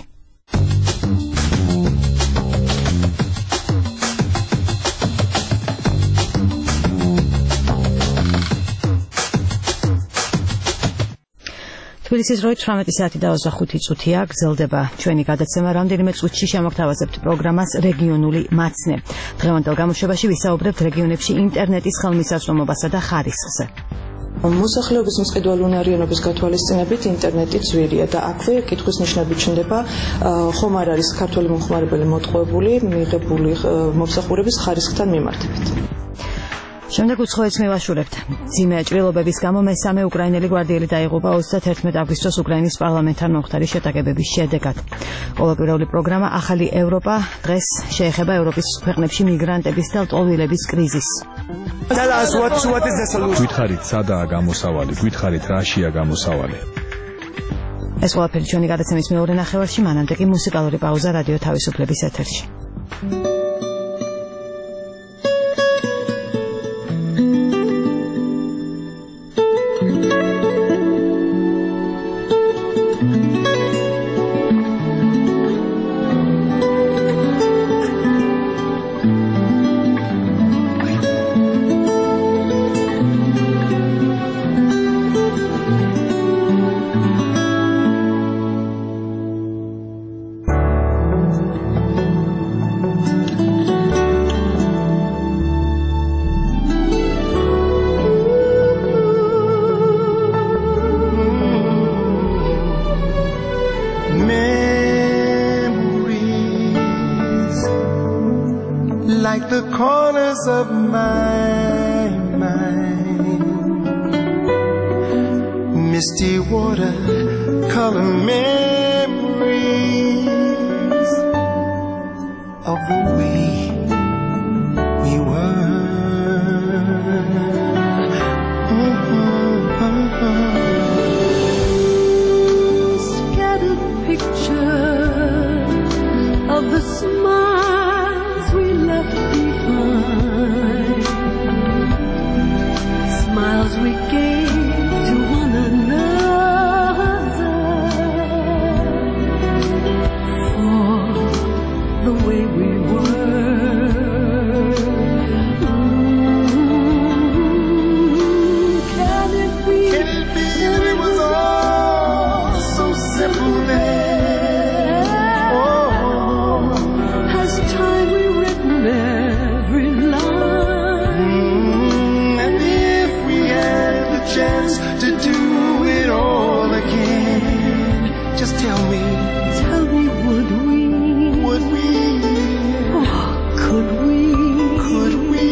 თბილისის დროით თვრამეტი საათი და ოცდახუთი წუთია, გრძელდება ჩვენი გადაცემა. რამდენიმე წუთში შემოგთავაზებთ პროგრამას რეგიონული მაცნე. დღევანდელ გამოშვებაში ვისაუბრებთ რეგიონებში ინტერნეტის ხელმისაწვდომობასა და ხარისხზე. მოსახლეობის მყიდველუნარიანობის გათვალისწინებით ინტერნეტი ძვირია და აქვე კითხვის ნიშნები ჩნდება, ხომ არ არის ქართველი მომხმარებელი მოტყუებული მიღებული მომსახურების ხარისხთან მიმართებით. შემდეგ უცხოეთს მივაშურებთ. ძიმე ჭრილობების გამო მესამე უკრაინელი გვარდიელი დაიღუპა ოცდაათერთმეტ აგვისტოს უკრაინის პარლამენტთან მომხდარი შეტაკებების შედეგად. ყოველკვირეული პროგრამა ახალი ევროპა დღეს შეეხება ევროპის ქვეყნებში მიგრანტების და ლტოლვილების კრიზისს. გვითხარით, სადაა გამოსავალი, გვითხარით, რაშია გამოსავალი. ეს ყველაფერი ჩვენი გადაცემის მეორე ნახევარში, მანამდე კი მუსიკალური პაუზა რადიო თავისუფლების ეთერში. Like the corners of my mind, misty water color memories of the way we were. Mm-hmm. Scattered pictures of the smiles we left behind, smiles we gave to one another for the way we were. Mm-hmm. Can it be, Can it be that it was all so simple then? Oh, has time rewritten every line? Mm, and if we had the chance to do it all again, just tell me, tell me, would we? Would we? Oh, could we? Could we?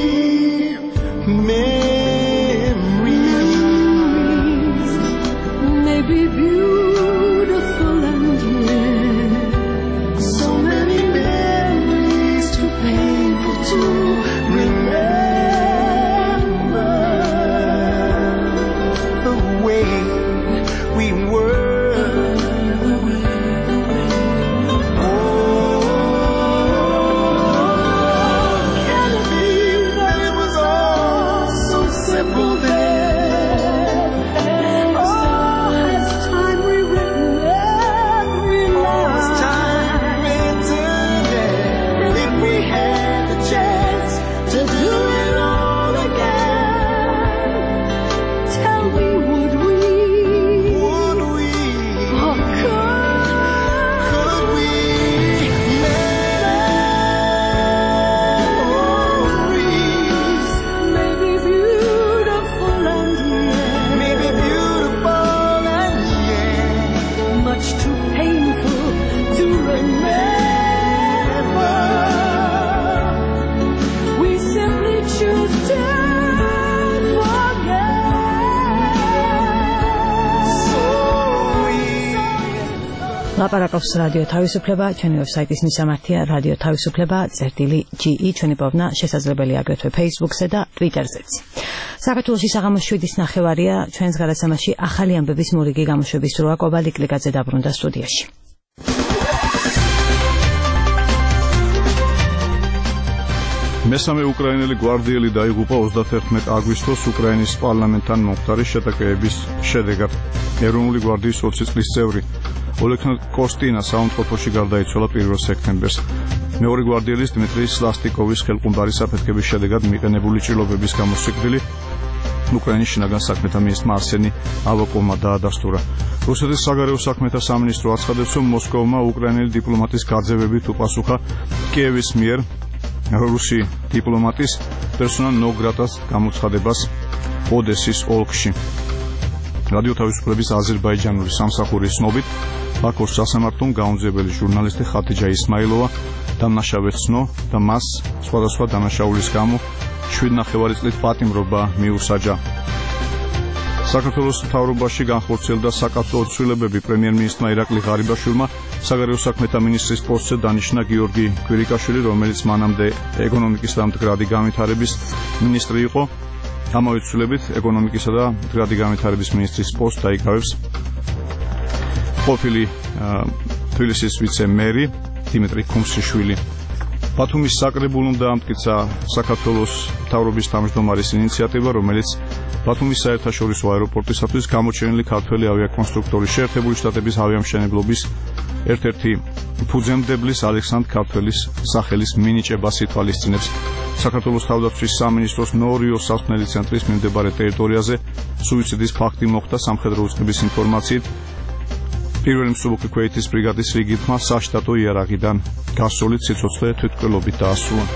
Memories, Memories may be beautiful and ლაპარაკობს რადიო თავისუფლება, ჩვენი ვებსაიტის მისამართია რადიო თავისუფლება წერტილი ჯი ი, ჩვენი პოვნა შესაძლებელია აგრეთვე Facebook-ზე და Twitter-ზეც. საქართველოში საღამოს შვიდის ნახევარია, ჩვენს გადაცემაში ახალი ამბების მორიგი გამოშვების დროა. კობალდი კლიკაძე დაბრუნდა სტუდიაში. მესამე უკრაინელი გვარდიელი დაიღუპა ოცდაათერთმეტ აგვისტოს უკრაინის პარლამენტთან მომხდარი შეტაკების შედეგად. ეროვნული გვარდიის ოცი წლის წევრი ოლექნა კოსტინა საუნდტროფოში გარდაიცვალა პირველ სექტემბერს. მეორე გვარდიელის დმიტრი სლასტიკოვის ხელყუმბარის საფეთქების შედეგად მიყენებული ჭრილობების გამო სიკვდილი უკრაინის შინაგან საქმეთა მინისტრმა არსენი ავაკოვმა დაადასტურა. რუსეთის საგარეო საქმეთა სამინისტრო აცხადებს, რომ მოსკოვმა უკრაინელი დიპლომატის გაძევებით უპასუხა კიევის მიერ რუსი დიპლომატის პერსონა ნონ გრატას გამოცხადებას ოდესის ოლქში. რადიო თავისუფლების აზერბაიჯანული სამსახურის ცნობით, ბაქოს სასამართლომ გაუნზებელი ჟურნალისტი ხატიჯა ისმაილოვა დამნაშავედ ცნო და მას სხვადასხვა დანაშაულის გამო შვიდ ნახევარი წლით პატიმრობა მიუსაჯა. საქართველოს მთავრობაში განხორციელდა საკავშირო ცვლილებები. პრემიერ-მინისტრმა ირაკლი ღარიბაშვილმა საგარეო საქმეთა მინისტრის პოსტზე დანიშნა გიორგი კვირიკაშვილი, რომელიც მანამდე ეკონომიკის და მდგრადი განვითარების მინისტრი იყო. ამავე ცვლილებით ეკონომიკისა და მდგრადი განვითარების მინისტრის პოსტს დაიკავებს ყოფილი თბილისის ვიცე-მერი დიმიტრი ქუმსიშვილი. ბათუმის საკრებულომ დაამტკიცა საქართველოს მთავრობის თავმჯდომარის ინიციატივა, რომელიც ბათუმის საერთაშორისო აეროპორტისათვის გამოჩენილი ქართველი ავიაკონსტრუქტორის შეერთებული შტატების ავიამშენებლობის ერთ-ერთი ფუძემდებლის ალექსანდრ ქართველის სახელის მინიჭებას ითვალისწინებს. საქართველოს თავდაცვის სამინისტროს ნორიო სასმელი ცენტრის მიმდებარე ტერიტორიაზე სუიციდის ფაქტი მოხდა. სამხედრო უწყების ინფორმაციით პირველი მსუბუქი ქვეითის ბრიგადის რიგითმა საშტატო იარაღიდან გასული სიცოცხლე თვითმკვლელობით დაასრულა.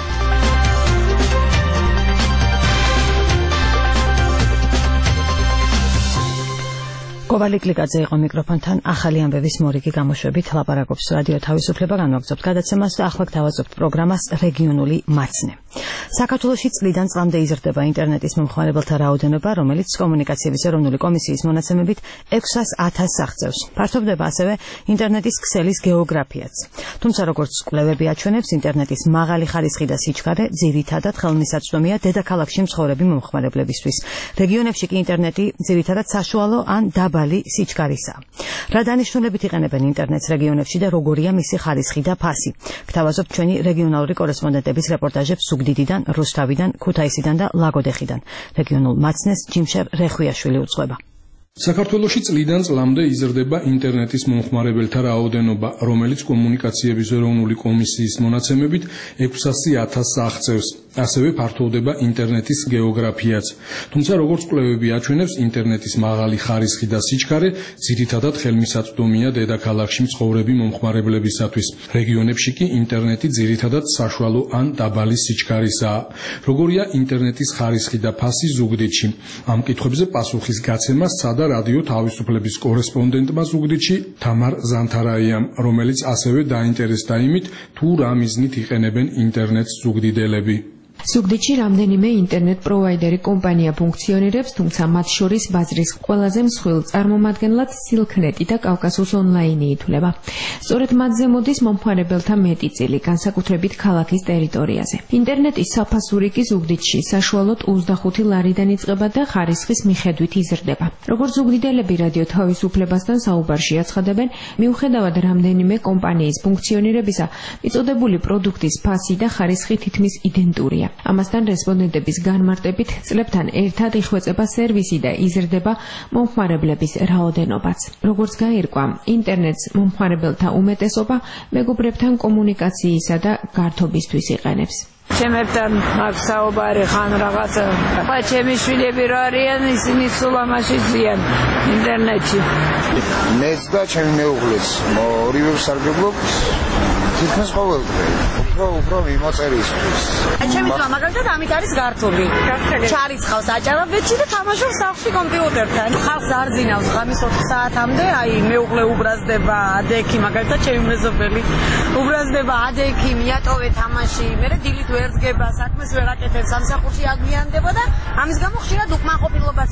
კობალდი კლიკაძე იყო მიკროფონთან. ახალი ამბების მორიგი გამოშვებით ლაპარაკობს რადიო თავისუფლება. განვაგრძობთ გადაცემას და ახლა გთავაზობთ პროგრამას რეგიონული მაცნე. საქართველოში წლიდან წლამდე იზრდება ინტერნეტის მომხმარებელთა რაოდენობა, რომელიც კომუნიკაციების ეროვნული კომისიის მონაცემებით ექვსას ათასს აღწევს. ფართოვდება ასევე ინტერნეტის ქსელის გეოგრაფიაც. თუმცა როგორც კვლევები აჩვენებს, ინტერნეტის მაღალი ხარისხი და სიჩქარე ძირითადად ხელმისაწვდომია დედაქალაქში მცხოვრები მომხმარებლებისთვის. რეგიონებში კი ინტერნეტი ძირითადად საშუალო ან დაბალი სიჩქარისა. რა დანიშნულებით იყენებენ ინტერნეტს რეგიონებში და როგორია მისი ხარისხი და ფასი? გთავაზობთ ჩვენი რეგიონალური კორესპონდენტების რეპორტაჟებს ზუგდიდიდან, რუსთავიდან, ქუთაისიდან და ლაგოდეხიდან. რეგიონულ მაცნეს ჯიმშერ რეხვიაშვილი უძღვება. საქართველოში წლიდან წლამდე იზრდება ინტერნეტის მომხმარებელთა რაოდენობა, რომელიც კომუნიკაციების ეროვნული კომისიის მონაცემებით ექვსასი ათასს აღწევს. ასევე ფართოვდება ინტერნეტის გეოგრაფიაც. თუმცა როგორც კვლევები აჩვენებს, ინტერნეტის მაღალი ხარისხი და სიჩქარე ძირითადად ხელმისაწვდომია დედაქალაქში მცხოვრები მომხმარებლებისათვის. რეგიონებში კი ინტერნეტი ძირითადად საშუალო ან დაბალი სიჩქარისაა. როგორია ინტერნეტის ხარისხი და ფასი ზუგდიდში? ამ კითხვებზე პასუხის გაცემა სცადა რადიო თავისუფლების კორესპონდენტმა ზუგდიდში თამარ ზანთარაიამ, რომელიც ასევე დაინტერესდა იმით, თუ რა მიზნით იყენებენ ინტერნეტს ზუგდიდელები. ზუგდიდში რამდენიმე ინტერნეტ პროვაიდერი კომპანია ფუნქციონირებს, თუმცა მათ შორის ბაზრის ყველაზე მსხვილ წარმომადგენლად სილქნეტი და კავკასუს ონლაინი ითვლება. სწორედ მათზე მოდის მომხმარებელთა მეტი წილი, განსაკუთრებით ქალაქის ტერიტორიაზე. ინტერნეტის საფასური კი ზუგდიდში საშუალოდ ოცდახუთი ლარიდან იწყება და ხარისხის მიხედვით იზრდება. როგორც ზუგდიდელები რადიო თავისუფლებასთან საუბარში აცხადებენ, მიუხედავად რამდენიმე კომპანიის ფუნქციონირებისა, მიწოდებული პროდუქტის ფასი და ხარისხი თითქმის იდენტურია. ამასთან რესპონდენტების განმარტებით წლებთან ერთად იხვეწება სერვისი და იზრდება მომხმარებლების რაოდენობაც. როგორც გაირკვა, ინტერნეტს მომხმარებელთა უმეტესობა მეგობრებთან კომუნიკაციისა და გართობისთვის იყენებს. ჩემებთან აქვს საუბარი ხან რაღაცა. ხა ჩემი შვილები რა არიან, ისინი სულ ამაში ზიან ინტერნეტში. მეც და ჩემი მეუღლეც ორივე ვსარგებლობთ თითქმის ყოველდღე. უფრო უფრო მიმოწერისთვის. ჩემი ძმა მაგალითად ამით არის გართული. ჩარიცხავს აჭარაბეთში და თამაშობს სახლში კომპიუტერთან. ხალხს არ ძინავს ღამის ოთხ საათამდე, აი მეუღლე უბრაზდება ადექი, მაგალითად ჩემი მეზობელი უბრაზდება ადექი, მიატოვე თამაში, მერე დილით ვერ დგება, საქმეს ვერ აკეთებს, სამსახურში აგვიანდება და ამის გამო ხშირად უკმაყოფილობაც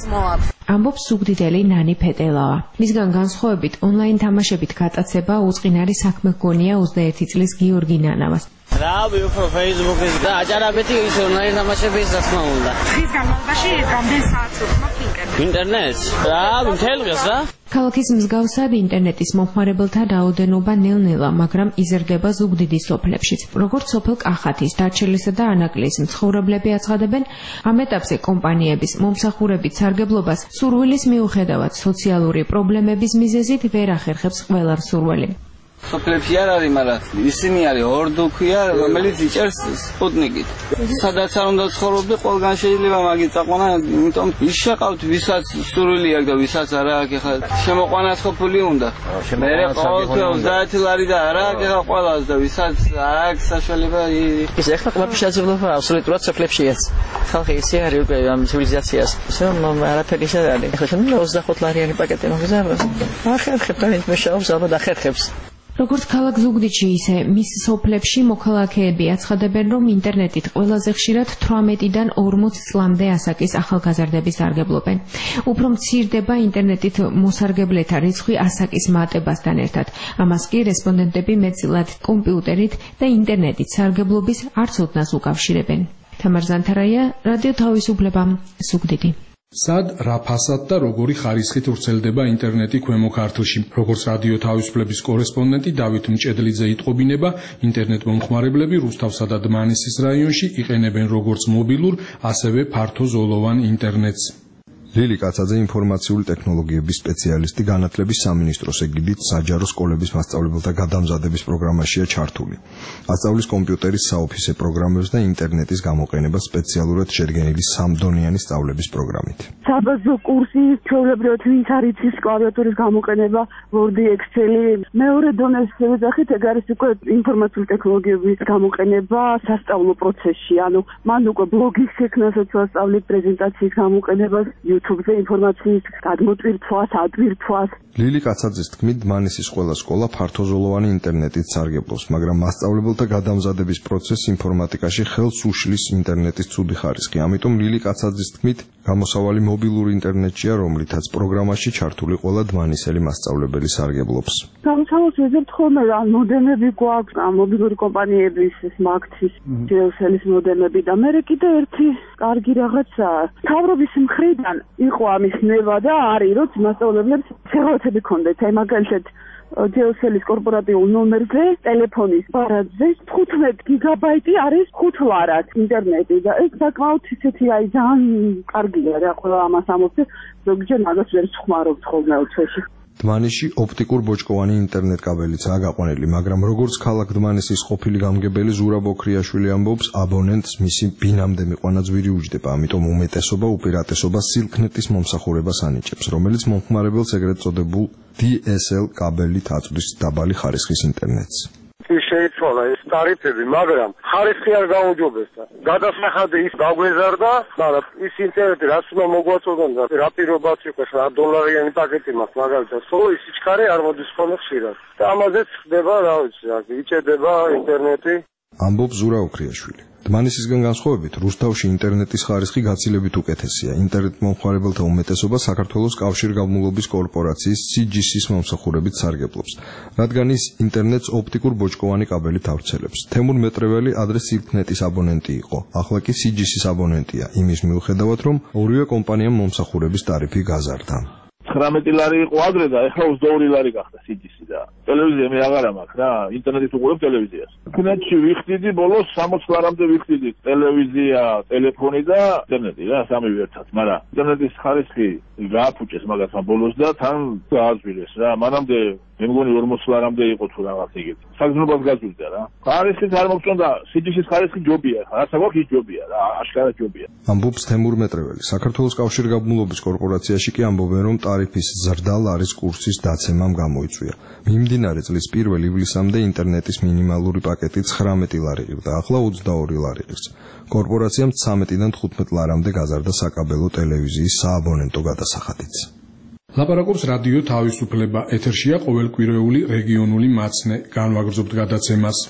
ამბობს სუგდიდელი ნანი ფეტელავა. მისგან განსხვავებით, ონლაინ თამაშებით გატაცება უწყინარი საქმე გონია ოცდაერთი წლის გიორგი ნანავას. რა ვიფრო Facebook-ის და აჯარაბეთი ის ონლაინ თამაშების რა თქმა უნდა. ხის განმავლობაში რამდენ საათს ვხმობთ ინტერნეტს? ინტერნეტს? რა, მთელ დღეს რა? ქალაქის მსგავსად ინტერნეტის მომხმარებელთა რაოდენობა ნელ-ნელა, მაგრამ იზრდება ზუგდიდის სოფლებშიც. როგორც სოფელ კახათის, დაჩელისა და ანაკლის მცხოვრებლები აცხადებენ, ამ ეტაპზე კომპანიების მომსახურებით სარგებლობას სურვილის მიუხედავად სოციალური პრობლემების მიზეზით ვერ ახერხებს ყველა სურვილი. სოფლებში არ არის, მაგრამ ისინი არის ორდუქია, რომელიც იჭერს სპუტნიკით. სადაც არ უნდა ცხოვრობდი, ყველგან შეიძლება მაგით წაყვანა, იმიტომ ის შეყავთ, ვისაც სურვილი აქვს და ვისაც არა აქვს, ეხლა შემოყვანასყოფილი უნდა. მე ყოველთვის ოცდაათი ლარი და არა აქვს ეხლა ყველას და ვისაც აქვს საშუალება ის ეხლა ყველა შესაძლებლობა აბსოლუტურად სოფლებშიაც. ხალხი ისე არის უკვე ამ ცივილიზაციას. ისე არაფერი ისე არ არის. ეხლა შემდგომ ოცდახუთ ლარიანი პაკეტი მოგზაურობს. ახერხებს და მე შევავს ალბათ ახერხებს. როგორც ქალაქ ზუგდიდში, ისე მის სოფლებში მოქალაქეები აცხადებენ, რომ ინტერნეტით ყველაზე ხშირად თვრამეტიდან ორმოც წლამდე ასაკის ახალგაზრდები სარგებლობენ. უფრო მცირდება ინტერნეტით მოსარგებლეთა რიცხვი ასაკის მატებასთან ერთად. ამას კი რესპონდენტები მეტწილად კომპიუტერით და ინტერნეტით სარგებლობის არც ოდნავს უკავშირებენ. თამარ ზანთარაია, რადიო თავისუფლება, ზუგდიდი. სად, რა ფასად და როგორი ხარისხით ვრცელდება ინტერნეტი ქვემო ქართლში? როგორც რადიო თავისუფლების კორესპონდენტი დავით მჭედლიძე იტყობინება, ინტერნეტ მომხმარებლები რუსთავსა და დმანისის რაიონში იყენებენ როგორც მობილურ, ასევე ფართოზოლოვან ინტერნეტს. ლილი კაცაძე ინფორმაციული ტექნოლოგიების სპეციალისტი განათლების სამინისტროს ეგიდით საჯარო სკოლების მასწავლებელთა გადამზადების პროგრამაშია ჩართული. ასწავლის კომპიუტერის საოფისე პროგრამებს და ინტერნეტის გამოყენებას სპეციალურად შედგენილი სამდონიანი სწავლების პროგრამით. საბაზო კურსი, ჩვეულებრივად ვინც არ იცის კლავიატურის გამოყენება, Word-ი, Excel-ი, მეორე დონეს ვეძახით, ეგ არის უკვე ინფორმაციული ტექნოლოგიების გამოყენება სასწავლო პროცესში, ანუ მან უკვე ბლოგის შექმნასაც ვასწავლით, პრეზენტაციის გამოყენებას, YouTube-ზე ინფორმაციის გადმოტვირთვას, ადვირთვას. ლილი კაცაძის თქმით, დმანისის ყველა სკოლა ფართოზოლოვანი ინტერნეტით სარგებლობს, მაგრამ მასწავლებელთა გადამზადების პროცესს ინფორმატიკაში ხელს უშლის ინტერნეტის ცუდი ხარისხი. ამიტომ ლილი კაცაძის თქმით, გამოსავალი მობილური ინტერნეტია, რომლითაც პროგრამაში ჩართული ყველა დმანისელი მასწავლებელი სარგებლობს. გამოსავალს ვეძებთ ხოლმე, ან მოდემები გვაქვს, ან მობილური კომპანიების მაგთის ჯეოსელის მოდემები და მე კიდე ერთი კარგი რაღაცა თავრობის მხრიდან იყო ამის ნება და არის, რომ მასწავლებლებს შეღავათები ქონდეთ, აი მაგალითად ჯეოსელის კორპორატიულ ნომერზე, ტელეფონის ბარათზე თხუთმეტ გიგაბაიტი არის ხუთ ლარად ინტერნეტი და ეს საკმაოდ ისეთი აი ძალიან კარგია რა, ყველა ამას ამბობს, ზოგჯერ მაგას ვერ ხმარობთ ხოლმე უცხოში. დმანისში ოპტიკურ ბოჭკოვანი ინტერნეტ კაბელიცაა გაყვანილი, მაგრამ როგორც ქალაქ დმანისის ყოფილი გამგებელი ზურაბ ოქრიაშვილი ამბობს, აბონენტს მისი ბინამდე მიყვანა ძვირი უჯდება, ამიტომ უმეტესობა უპირატესობას სილქნეტის მომსახურებას ანიჭებს, რომელიც მომხმარებელს ეგრეთ წოდებულ დი ეს ელ კაბელით აწვდის დაბალი ხარისხის ინტერნეტს. შეიცვალა ეს ტარიფები, მაგრამ ხარისხი არ გაუმჯობესდა. გადასახადი ის გაგვეზარდა, მაგრამ ის ინტერნეტი რაც უნდა მოგვაწოდონ და რა პირობაც იყოს, რა დოლარიანი პაკეტი მაქვს, მაგალითად, სულ ის სიჩქარე არ მოდის ხოლმე ხშირად. და ამაზეც ხდება, რა ვიცი, იჭედება ინტერნეტი. ამბობს ზურა ოქრიაშვილი. დმანისისგან განსხვავებით, რუსთავში ინტერნეტის ხარისხი გაცილებით უკეთესია. ინტერნეტ მომხმარებელთა უმეტესობა საქართველოს კავშირგაბმულობის კორპორაციის სი ჯი სის მომსახურებით სარგებლობს, რადგან ის ინტერნეტს ოპტიკურ ბოჭკოვანი კაბელით ავრცელებს. თემურ მეტრეველი ადრე სილქნეტის აბონენტი იყო, ახლა კი სი ჯი სის აბონენტია, იმის მიუხედავად, რომ ორივე კომპანიამ მომსახურების ტარიფი გაზარდა. ცხრამეტი ლარი იყო ადრე და ეხლა ოცდაორი ლარი გახდა სი ჯი სი და ტელევიზია მე აღარა მაქვს რა, ინტერნეტით უყურებ ტელევიზიას. ინტერნეტში ვიხდიდი ბოლოს სამოცი ლარამდე ვიხდიდი ტელევიზია, ტელეფონი და ინტერნეტი რა, სამივე ერთად, მაგრამ ინტერნეტის ხარისხი გააფუჭეს მაგათმა ბოლოს და თან გააზვირეს რა, მანამდე მე მგონი ორმოცი ლარამდე იყო თუ რაღაც იგივე. საგრძნობას გაძვირდა რა. ხარისხიც არ მოგწონდა, სი ჯი სის ხარისხი ჯობია, რაც აქვს ის ჯობია რა, აშკარად ჯობია. ამბობს თემურ მეტრეველი. საქართველოს კავშირგაბმულობის კორპორაციაში კი ამბობენ, რომ ტარიფის ზრდა ლარის კურსის დაცემამ გამოიწვია. მიმდინარე წლის პირველ ივლისამდე ინტერნეტის მინიმალური პაკეტი ცხრამეტი ლარი ღირდა, ახლა ოცდაორი ლარი ღირს. კორპორაციამ ცამეტიდან თხუთმეტ ლარამდე გაზარდა საკაბელო ტელევიზიის სააბონენტო გადასახადიც. ლაპარაკობს რადიო თავისუფლება, ეთერშია ყოველკვირეული რეგიონული მაცნე, განვაგრძობთ გადაცემას.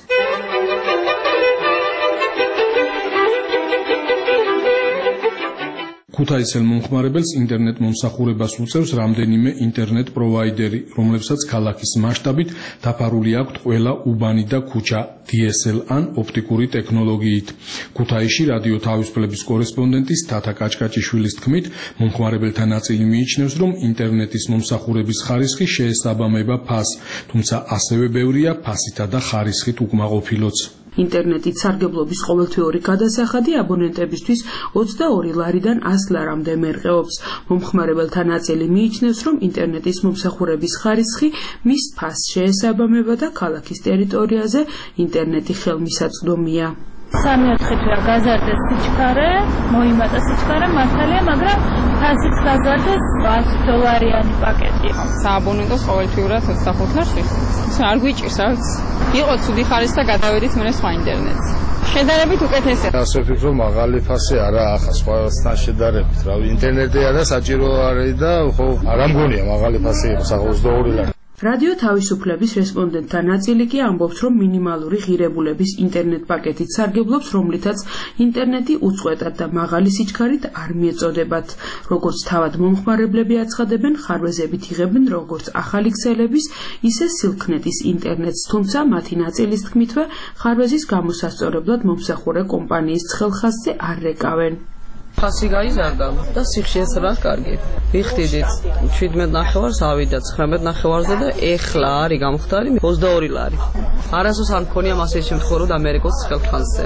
ქუთაისელ მომხმარებელს ინტერნეტ მომსახურებას უწევს რამდენიმე ინტერნეტ პროვაიდერი, რომლებსაც ქალაქის მასშტაბით დაფარული აქვთ ყველა უბანი და ქუჩა დი ეს ელ ან ოპტიკური ტექნოლოგიით. ქუთაისში რადიო თავისუფლების კორესპონდენტის თათა კაჭკაჭიშვილის თქმით, მომხმარებელთა ნაწილი მიიჩნევს, რომ ინტერნეტის მომსახურების ხარისხი შეესაბამება ფასს, თუმცა ასევე ბევრია ფასითა და ხარისხით უკმაყოფილოც. ინტერნეტით სარგებლობის ყოველთვიური გადასახადი აბონენტებისთვის ოცდაორი ლარიდან ას ლარამდე მერყეობს. მომხმარებელთა ნაწილი მიიჩნევს, რომ ინტერნეტის მომსახურების ხარისხი მის ფასს შეესაბამება და ქალაქის ტერიტორიაზე ინტერნეტი ხელმისაწვდომია. სამი-ოთხი თვეა გაზარდეს სიჩქარე, მოიმატა სიჩქარე, მართალია, მაგრამ ფასიც გაზარდეს ას დოლარიანი პაკეტი. სააბონენტოს ყოველთვიურად ოცდახუთ ლარს ვიხდით. არ გვიჭირს, რაც იყო ცუდი ხარის და გადავედით მერე სხვა ინტერნეტს. შედარებით უკეთესია. ასე ვფიქრობ, მაღალი ფასი არაა ახლა სხვასთან შედარებით. რავი, ინტერნეტი არა საჭირო არის და ხო არ ამგონია მაღალი ფასი იყოს ახლა ოცდაორი ლარი. რადიო თავისუფლების რესპონდენტთა ნაწილი კი ამბობს, რომ მინიმალური ღირებულების ინტერნეტ პაკეტით სარგებლობს, რომლითაც ინტერნეტი უწყვეტად და მაღალი სიჩქარით არ მიეწოდებათ. როგორც თავად მომხმარებლები აცხადებენ, ხარვეზებით იღებენ როგორც ახალი ქსელების, ისე სილქნეტის ინტერნეტს, თუმცა მათი ნაწილის თქმითვე, ხარვეზის გამოსასწორებლად მომსახურე კომპანიის ცხელხაზზე არ რეკავენ. ფასი გაიზარდა და სიხშირეც რა კარგი. ვიხდიდით შვიდმეტ ნახევარს ავიდა ცხრამეტ ნახევარზე და ეხლა არის გამხდარი ოცდაორი ლარი. არასდროს არ მქონია მასე შემთხვევა რომ ამერიკოს ცხელხაზზე.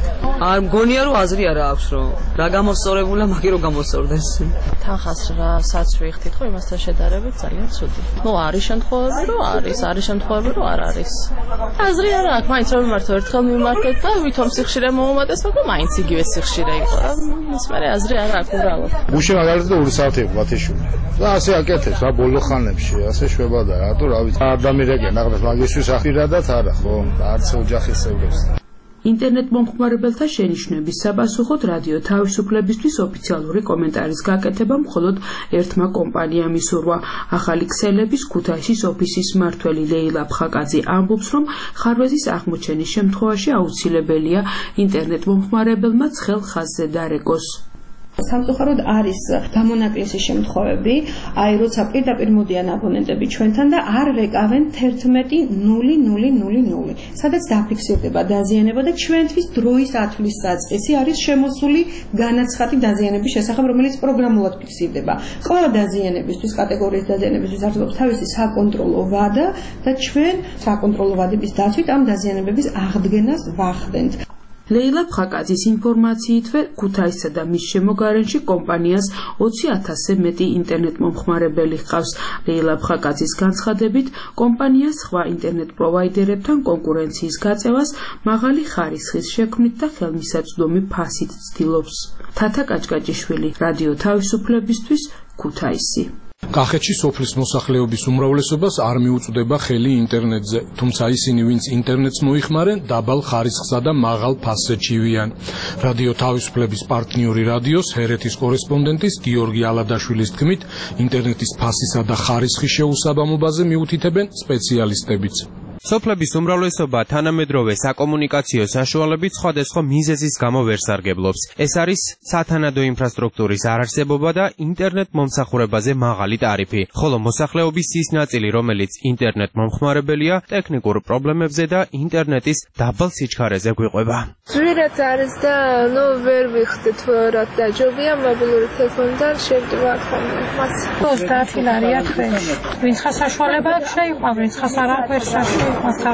არ მგონია რომ აზრი არა აქვს რომ რა გამოსწორებულა მაგი რომ გამოსწორდეს. თანხას რასაც ვიხდით ხო იმასთან შედარებით ძალიან ცუდი. ნუ არის შემთხვევები რომ არის, არის შემთხვევები რომ არ არის. აზრი არა აქვს, მაინც რომ მარტო ერთხელ მიმართავთ და ვითომ სიხშირე მოუმატეს, მაგრამ მაინც იგივე სიხშირე იყო რა. ის მე აზრი არა აქვს უბრალოდ. გუშინ მაგალითად ორი საათი იყო ბათეშული. და ასე აკეთებს რა ბოლო ხანებში, ასე შვება და რატო რა ვიცი. არ დამირეკენ აღარ მაგისთვის ახირადად არა ხო? არც ოჯახის წევრებს. ინტერნეტ მომხმარებელთა შენიშვნების საპასუხოდ რადიო თავისუფლებისთვის ოფიციალური კომენტარის გაკეთება მხოლოდ ერთმა კომპანიამ ისურვა. ახალი ქსელების ქუთაისის ოფისის მმართველი ლეილა ფხაკაძე ამბობს, რომ ხარვეზის აღმოჩენის შემთხვევაში აუცილებელია ინტერნეტ მომხმარებელმა ცხელ ხაზზე დარეკოს. სამწუხაროდ არის გამონაკლისი შემთხვევები, აი როცა პირდაპირ მოდიან აბონენტები ჩვენთან და არ რეკავენ თერთმეტი ნული ნული ნული ნული, სადაც დაფიქსირდება დაზიანება და ჩვენთვის დროის ათვლის საწყისი არის შემოსული განაცხადი დაზიანების შესახებ, რომელიც პროგრამულად ფიქსირდება. ყველა დაზიანებისთვის, კატეგორიის დაზიანებისთვის არსებობს თავისი საკონტროლო ვადა და ჩვენ საკონტროლო ვადების დაცვით ამ დაზიანებების აღდგენას ვახდენთ. ლეილა ფხაკაძის ინფორმაციითვე ქუთაისსა და მის შემოგარენში კომპანიას ოცი ათასზე მეტი ინტერნეტ მომხმარებელი ჰყავს. ლეილა ფხაკაძის განცხადებით, კომპანია სხვა ინტერნეტ პროვაიდერებთან კონკურენციის გაწევას მაღალი ხარისხის შექმნით და ხელმისაწვდომი ფასით ცდილობს. თათა კაჭკაჭიშვილი, რადიო თავისუფლებისთვის, ქუთაისი. კახეთში სოფლის მოსახლეობის უმრავლესობას არ მიუწვდება ხელი ინტერნეტზე, თუმცა ისინი, ვინც ინტერნეტს მოიხმარენ, დაბალ ხარისხსა და მაღალ ფასზე ჩივიან. რადიო თავისუფლების პარტნიორი რადიოს ჰერეთის კორესპონდენტის გიორგი ალადაშვილის თქმით, ინტერნეტის ფასისა და ხარისხის შეუსაბამობაზე მიუთითებენ სპეციალისტებიც. სოფლების უმრავლესობა თანამედროვე საკომუნიკაციო საშუალებით სხვადასხვა მიზეზის გამო ვერ სარგებლობს. ეს არის სათანადო ინფრასტრუქტურის არარსებობა და ინტერნეტ მომსახურებაზე მაღალი ტარიფი, ხოლო მოსახლეობის ის ნაწილი, რომელიც ინტერნეტ მომხმარებელია, ტექნიკურ პრობლემებზე და ინტერნეტის დაბალ სიჩქარეზე გვიყვება. ძვირად არის და ნუ ვერ ვიხდით რა დაჯობია მობილური ტელეფონიდან შევდივ ხოლმე. მას ოცდაათი ლარია თვეში. ვინც ხა საშუალება აქვს შეიყვა, ვინც ხა არ აქვს საშუალება.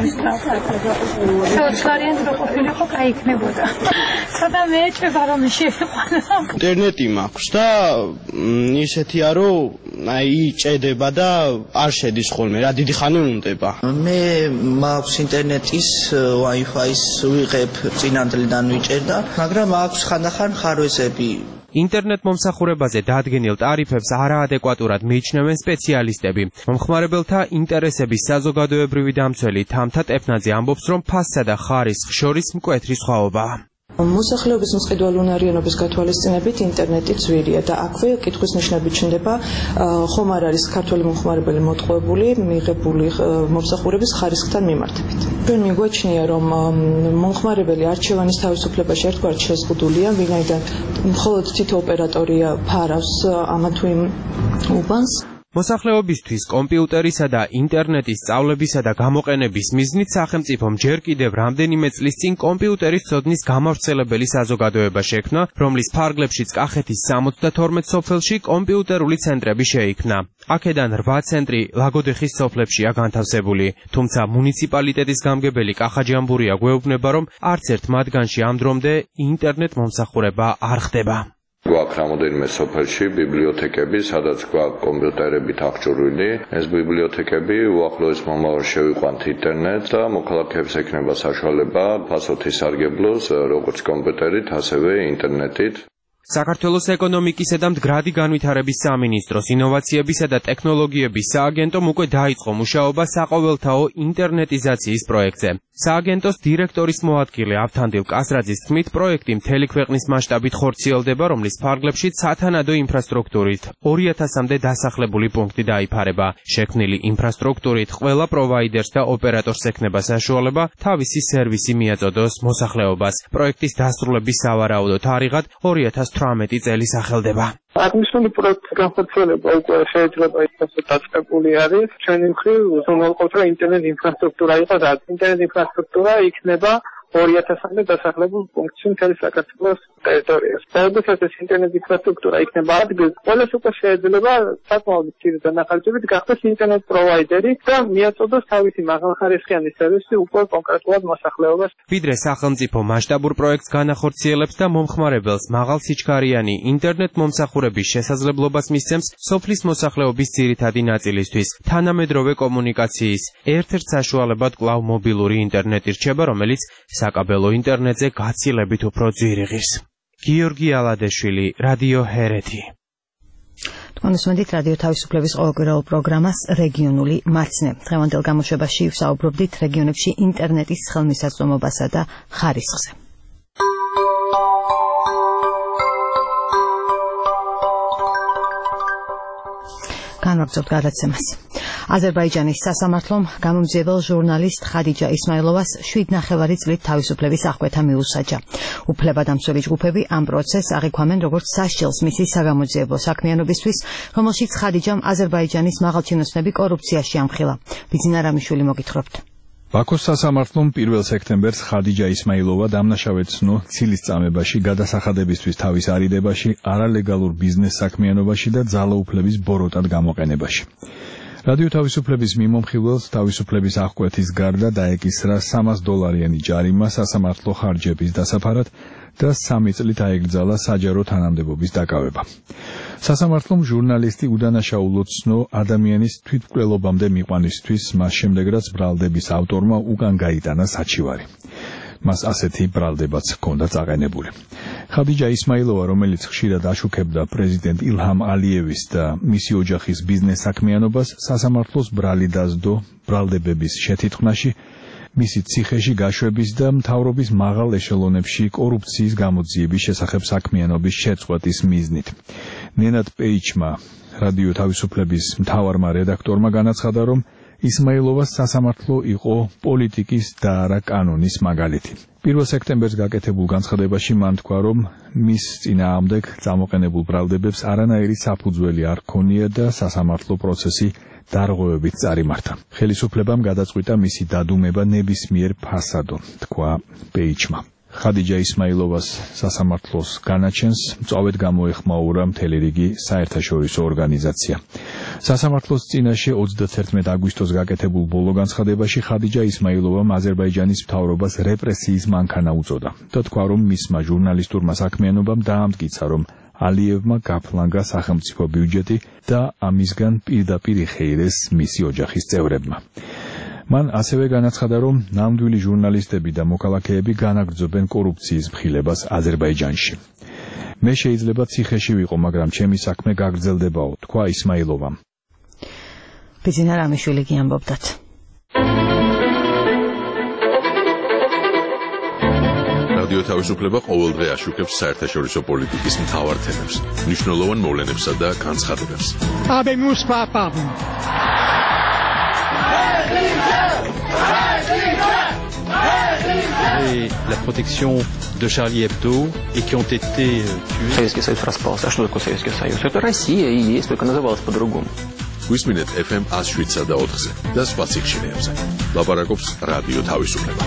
ოცდაათი რო ყოფილიყო, კაი იქნებოდა. სადა მეეჭება რომ შეიყვანო. ინტერნეტი მაქვს და ისეთია რომ აი ჭედება და არ შედის ხოლმე, რა დიდი ხანი უნდება. მე მაქვს ინტერნეტის Wi-Fi-ს ვიღებ წინანდლიდან ვიჭერდა, მაგრამ აქვს ხანდახან ხარვეზები. ინტერნეტ მომსახურებაზე დადგენილ ტარიფებს არაადეკვატურად მიიჩნევენ სპეციალისტები. მომხმარებელთა ინტერესების საზოგადოებრივი დამცველი თამთა ტეფნაძე ამბობს, რომ ფასსა და ხარისხს შორის მკვეთრი სხვაობაა. მოსახლეობის მყიდველუნარიანობის გათვალისწინებით ინტერნეტი ძვირია და აქვე კითხვის ნიშნები ჩნდება ხომ არ არის ქართველი მომხმარებელი მოტყუებული მიღებული მომსახურების ხარისხთან მიმართებით. ჩვენ მიგვაჩნია რომ მომხმარებელი არჩევანის თავისუფლებაში ერთგვარად შეზღუდულია, ვინაიდან მხოლოდ თითო ოპერატორია ფარავს ამა თუ იმ უბანს. მოსახლეობისთვის კომპიუტერისა და ინტერნეტის სწავლებისა და გამოყენების მიზნით სახელმწიფომ ჯერ კიდევ რამდენიმე წლის წინ კომპიუტერის ცოდნის გამავრცელებელი საზოგადოება შექმნა, რომლის ფარგლებშიც კახეთის სამოცდათორმეტ სოფელში კომპიუტერული ცენტრები შეიქმნა. აქედან რვა ცენტრი ლაგოდეხის სოფლებშია განთავსებული, თუმცა მუნიციპალიტეტის გამგებელი კახაჯამბურია გვეუბნება, რომ არც ერთ მათგანში ამ დრომდე ინტერნეტ მომსახურება არ ხდება. გვაქვს რამოდენიმე სოფელში ბიბლიოთეკები, სადაც გვაქვს კომპიუტერებით აღჭურვილი. ეს ბიბლიოთეკები უახლოეს მომავალში შევიყვანთ ინტერნეტს და მოქალაქეებს ექნება საშუალება ფასოთის სარგებლოს როგორც კომპიუტერით, ასევე ინტერნეტით. საქართველოს ეკონომიკისა და მდგრადი განვითარების სამინისტროს ინოვაციებისა და ტექნოლოგიების სააგენტომ უკვე დაიწყო მუშაობა საყოველთაო ინტერნეტიზაციის პროექტზე. სააგენტოს დირექტორის მოადგილე ავთანდილ კასრაძის თქმით, პროექტი მთელი ქვეყნის მასშტაბით ხორციელდება, რომლის ფარგლებშიც სათანადო ინფრასტრუქტურით ორი ათასამდე დასახლებული პუნქტი დაიფარება. შექმნილი ინფრასტრუქტურით ყველა პროვაიდერს და ოპერატორს ექნება საშუალება თავისი სერვისი მიაწოდოს მოსახლეობას. პროექტის დასრულების სავარაუდო თარიღად ორი ათას თვრამეტი წელი სახელდება. აღნიშნული პროექტის განხორციელება უკვე შეიძლება ისე დაწყებული არის. ჩვენი მხრივ უზრუნველყოფთ, რომ ინტერნეტ ინფრასტრუქტურა იყოს, რაც ინტერნეტ ინფრასტრუქტურა იქნება ორი ათასამდე დასახლებულ პუნქტში მთელი საქართველოს ტერიტორიაზე. როდესაც ეს ინტერნეტ ინფრასტრუქტურა იქნება ადგილ, ყველას უკვე შეიძლება საკმაოდ მცირე დანახარჯებით გახდეს ინტერნეტ პროვაიდერი და მიაწოდოს თავისი მაღალხარისხიანი სერვისი უკვე კონკრეტულად მოსახლეობას. ვიდრე სახელმწიფო მასშტაბურ პროექტს განახორციელებს და მომხმარებელს მაღალსიჩქარიანი ინტერნეტ მომსახურების შესაძლებლობას მისცემს, სოფლის მოსახლეობის ძირითადი ნაწილისთვის თანამედროვე კომუნიკაციის ერთ-ერთ საშუალებად კვლავ მობილური ინტერნეტი რჩება, რომელიც საკაბელო ინტერნეტზე გაცილებით უფრო ძვირიღის. გიორგი ალადეშვილი, რადიო ჰერეთი. მოსმენთ რადიო თავისუფლების ყოველკვირეულ პროგრამას რეგიონული მაცნე. დღევანდელ გამოშვებაში ვსაუბრობდით რეგიონებში ინტერნეტის ხელმისაწვდომობასა და ხარისხზე. განვაგრძობთ გადაცემას. აზერბაიჯანის სასამართლომ გამომძიებელ ჟურნალისტ ხადიჯა ისმაილოვას შვიდ ნახევარი წლით თავისუფლების აღკვეთა მიუსაჯა. უფლებადამცველი ჯგუფები ამ პროცესს აღიქვამენ როგორც სასჯელს მისი საგამოძიებო საქმიანობისთვის, რომელშიც ხადიჯამ აზერბაიჯანის მაღალჩინოსნები კორუფციაში ამხილა. ბიძინა რამიშვილი მოგითხრობთ. ბაქოს სასამართლომ პირველ სექტემბერს ხადიჯა ისმაილოვა დამნაშავედ ცნო ცილის წამებაში, გადასახადებისთვის თავის არიდებაში, არალეგალურ ბიზნეს საქმიანობაში და ძალაუფლების ბოროტად გამოყენებაში. რადიო თავისუფლების მიმომხილველს თავისუფლების აღკვეთის გარდა დაეკისრა სამას დოლარიანი ჯარიმა სასამართლო ხარჯების დასაფარად და სამი წლით აეკრძალა საჯარო თანამდებობის დაკავება. სასამართლომ ჟურნალისტი udანაშაულოდ ცნო ადამიანის თვითმკვლელობამდე მიყვანისთვის, მას შემდეგ რაც ბრალდების ავტორმა უკან გაიტანა საჩივარი. მას ასეთი ბრალდებაც ჰქონდა წაყენებული. ხადიჯა ისმაილოვა, რომელიც ხშირად აშუქებდა პრეზიდენტ ილჰამ ალიევის და მისი ოჯახის ბიზნეს საქმიანობას, სასამართლოს ბრალი დასდო ბრალდებების შეთითქმაში, მისი ციხეში გაშვების და მთავრობის მაღალ ეშელონებში კორუფციის გამოძიების შესახებ საქმიანობის შეწყვეტის მიზნით. ნენად პეიჩმა, რადიო თავისუფლების მთავარმა რედაქტორმა განაცხადა, რომ ისმაილოვას სასამართლო იყო პოლიტიკის და არა კანონის მაგალითი. პირველ სექტემბერს გაკეთებულ განცხადებაში მან თქვა, რომ მის წინააღმდეგ წამოყენებულ ბრალდებებს არანაირი საფუძველი არ ჰქონია და სასამართლო პროცესი დარღვევებით წარიმართა. ხელისუფლებამ გადაწყვიტა მისი დადუმება ნებისმიერ ფასადო, თქვა პეიჩმა. ხადიჯა ისმაილოვას სასამართლოს განაჩენს მწვავედ გამოეხმაურა მთელი რიგი საერთაშორისო ორგანიზაცია. სასამართლოს წინაშე ოცდათერთმეტ აგვისტოს გაკეთებულ ბოლო განცხადებაში ხადიჯა ისმაილოვამ აზერბაიჯანის მთავრობას რეპრესიის მანქანა უწოდა და თქვა, რომ მისმა ჟურნალისტურმა საქმიანობამ დაამტკიცა, რომ ალიევმა გაფლანგა სახელმწიფო ბიუჯეტი და ამისგან პირდაპირ იხეირეს მისი ოჯახის წევრებმა. მან ასევე განაცხადა, რომ ნამდვილი ჟურნალისტები და მოქალაქეები განაგრძობენ კორუფციის მხილებას აზერბაიჯანში. მე შეიძლება ციხეში ვიყო, მაგრამ ჩემი საქმე გაგრძელდებაო, თქვა ისმაილოვამ. ბიძინა რამიშვილი გიამბობდათ. რადიო თავისუფლება ყოველდღე აშუქებს საერთაშორისო პოლიტიკის მთავარ თემებს, მნიშვნელოვან მოვლენებსა და განცხადებებს. Habemus papam. Et la protection de Charlie Hebdo et qui ont été tués. Советский Союз распался. А что такое Советский Союз? Это Россия и есть, только называлась по-другому. გვისმინეთ эф эм one oh seven და four-ზე და სხვა სიხშირეებზე. ლაპარაკობს რადიო თავისუფლება.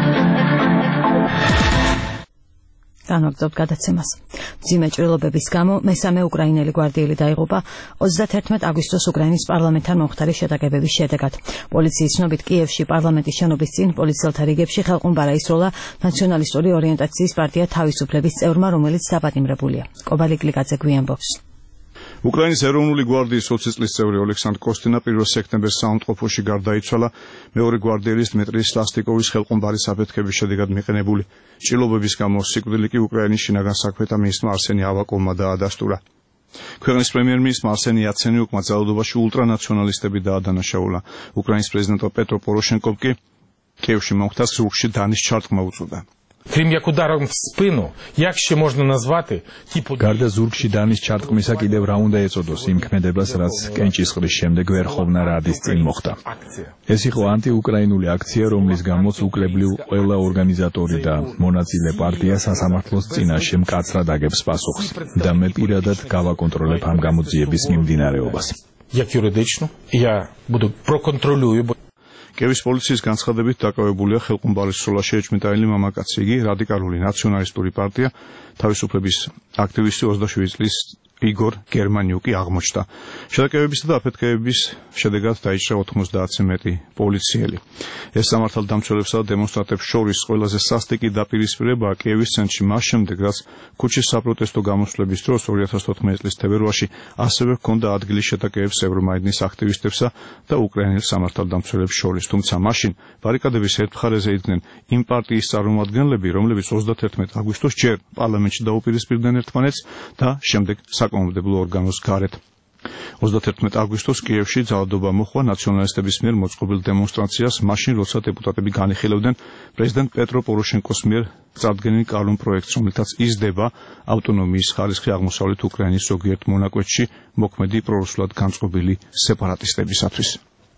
განვაგრძობთ გადაცემას. მძიმე ჭრილობების გამო მესამე უკრაინელი გვარდიელი დაიღუპა ოცდათერთმეტ აგვისტოს უკრაინის პარლამენტთან მომხდარი შეტაკებების შედეგად. პოლიციის ცნობით კიევში პარლამენტის შენობის წინ პოლიციელთა რიგებში ხელყუმბარა ისროლა ნაციონალისტური ორიენტაციის პარტია თავისუფლების წევრმა, რომელიც დაპატიმრებულია. კობალი გლიკაძე გვიანბობს. უკრაინის ეროვნული გვარდიის ოცი წლის წევრი ოლექსანდრ კოსტინა პირველ სექტემბერს საუნდტროფოში გარდაიცვალა მეორე გვარდიელის დმიტრი სლასტიკოვის ხელყუმბარის აფეთქების შედეგად მიყენებული ჭრილობების გამო სიკვდილი კი უკრაინის შინაგან საქმეთა მინისტრმა არსენი ავაკოვმა დაადასტურა. ქვეყნის პრემიერ-მინისტრმა არსენი იაცენიუკმა ძალადობაში ულტრანაციონალისტები დაადანაშაულა. უკრაინის პრეზიდენტ პეტრო პოროშენკომ კი კიევში მომხდარ ზურგში დანის ჩარტყმა უწოდა. Крім як ударом в спину, як ще можна назвати ті події? გარდა ზურგში დანის ჩარტყმისა კიდევ რა უნდა ეწოდოს იმ ქმედებას, რაც კენჭისყრის შემდეგ ვერხოვნა რადის წინ მოხდა. ეს იყო ანტიუკრაინული აქცია, რომლის გამოც უკლებლიw ყველა ორგანიზატორი და მონაწილე პარტია სასამართლოს წინაშე მკაცრად აგებს პასუხს და მე პირადად გავაკონტროლებ ამ გამოძიების მიმდინარეობას. Як юридично я буду проконтролюю. კიევის პოლიციის განცხადებით დაკავებულია ხელყუმბარის სროლაში ეჭვმიტანილი მამაკაცი, იგი რადიკალური ნაციონალისტური პარტია თავისუფლების აქტივისტი ოცდაშვიდი წლის იგორ გერმანიუკი აღმოჩნდა. შეტაკებებისა და აფეთქებების შედეგად დაიჭრა ოთხმოცდაათზე მეტი პოლიციელი. ეს სამართალდამცველებსა და დემონსტრანტებს შორის ყველაზე სასტიკი დაპირისპირებაა კიევის ცენტრში მას შემდეგ, რაც ქუჩის საპროტესტო გამოსვლების დროს ორი ათას თოთხმეტი წლის თებერვალში ასევე ჰქონდა ადგილი შეტაკებებს ევრომაიდნის აქტივისტებსა და უკრაინელ სამართალდამცველებს შორის, თუმცა მაშინ ბარიკადების ერთ მხარეზე იდგნენ იმ პარტიის წარმომადგენლები, რომლებიც ოცდათერთმეტ აგვისტოს ჯერ პარლამენტში დაუპირისპირდნენ ერთმანეთს და შემდეგ საკანონმდებლო ორგანოს გარეთ. ოცდათერთმეტ აგვისტოს კიევში ძალადობა მოხდა ნაციონალისტების მიერ მოწყობილ დემონსტრაციას, მაშინ როცა დეპუტატები განიხილავდნენ პრეზიდენტ პეტრო პოროშენკოს მიერ წარდგენილ კანონ პროექტს, რომლითაც იზრდება ავტონომიის ხარისხი აღმოსავლეთ უკრაინის ზოგიერთ მონაკვეთში მოქმედი პრორუსულად განწყობილი სეპარატისტებისათვის.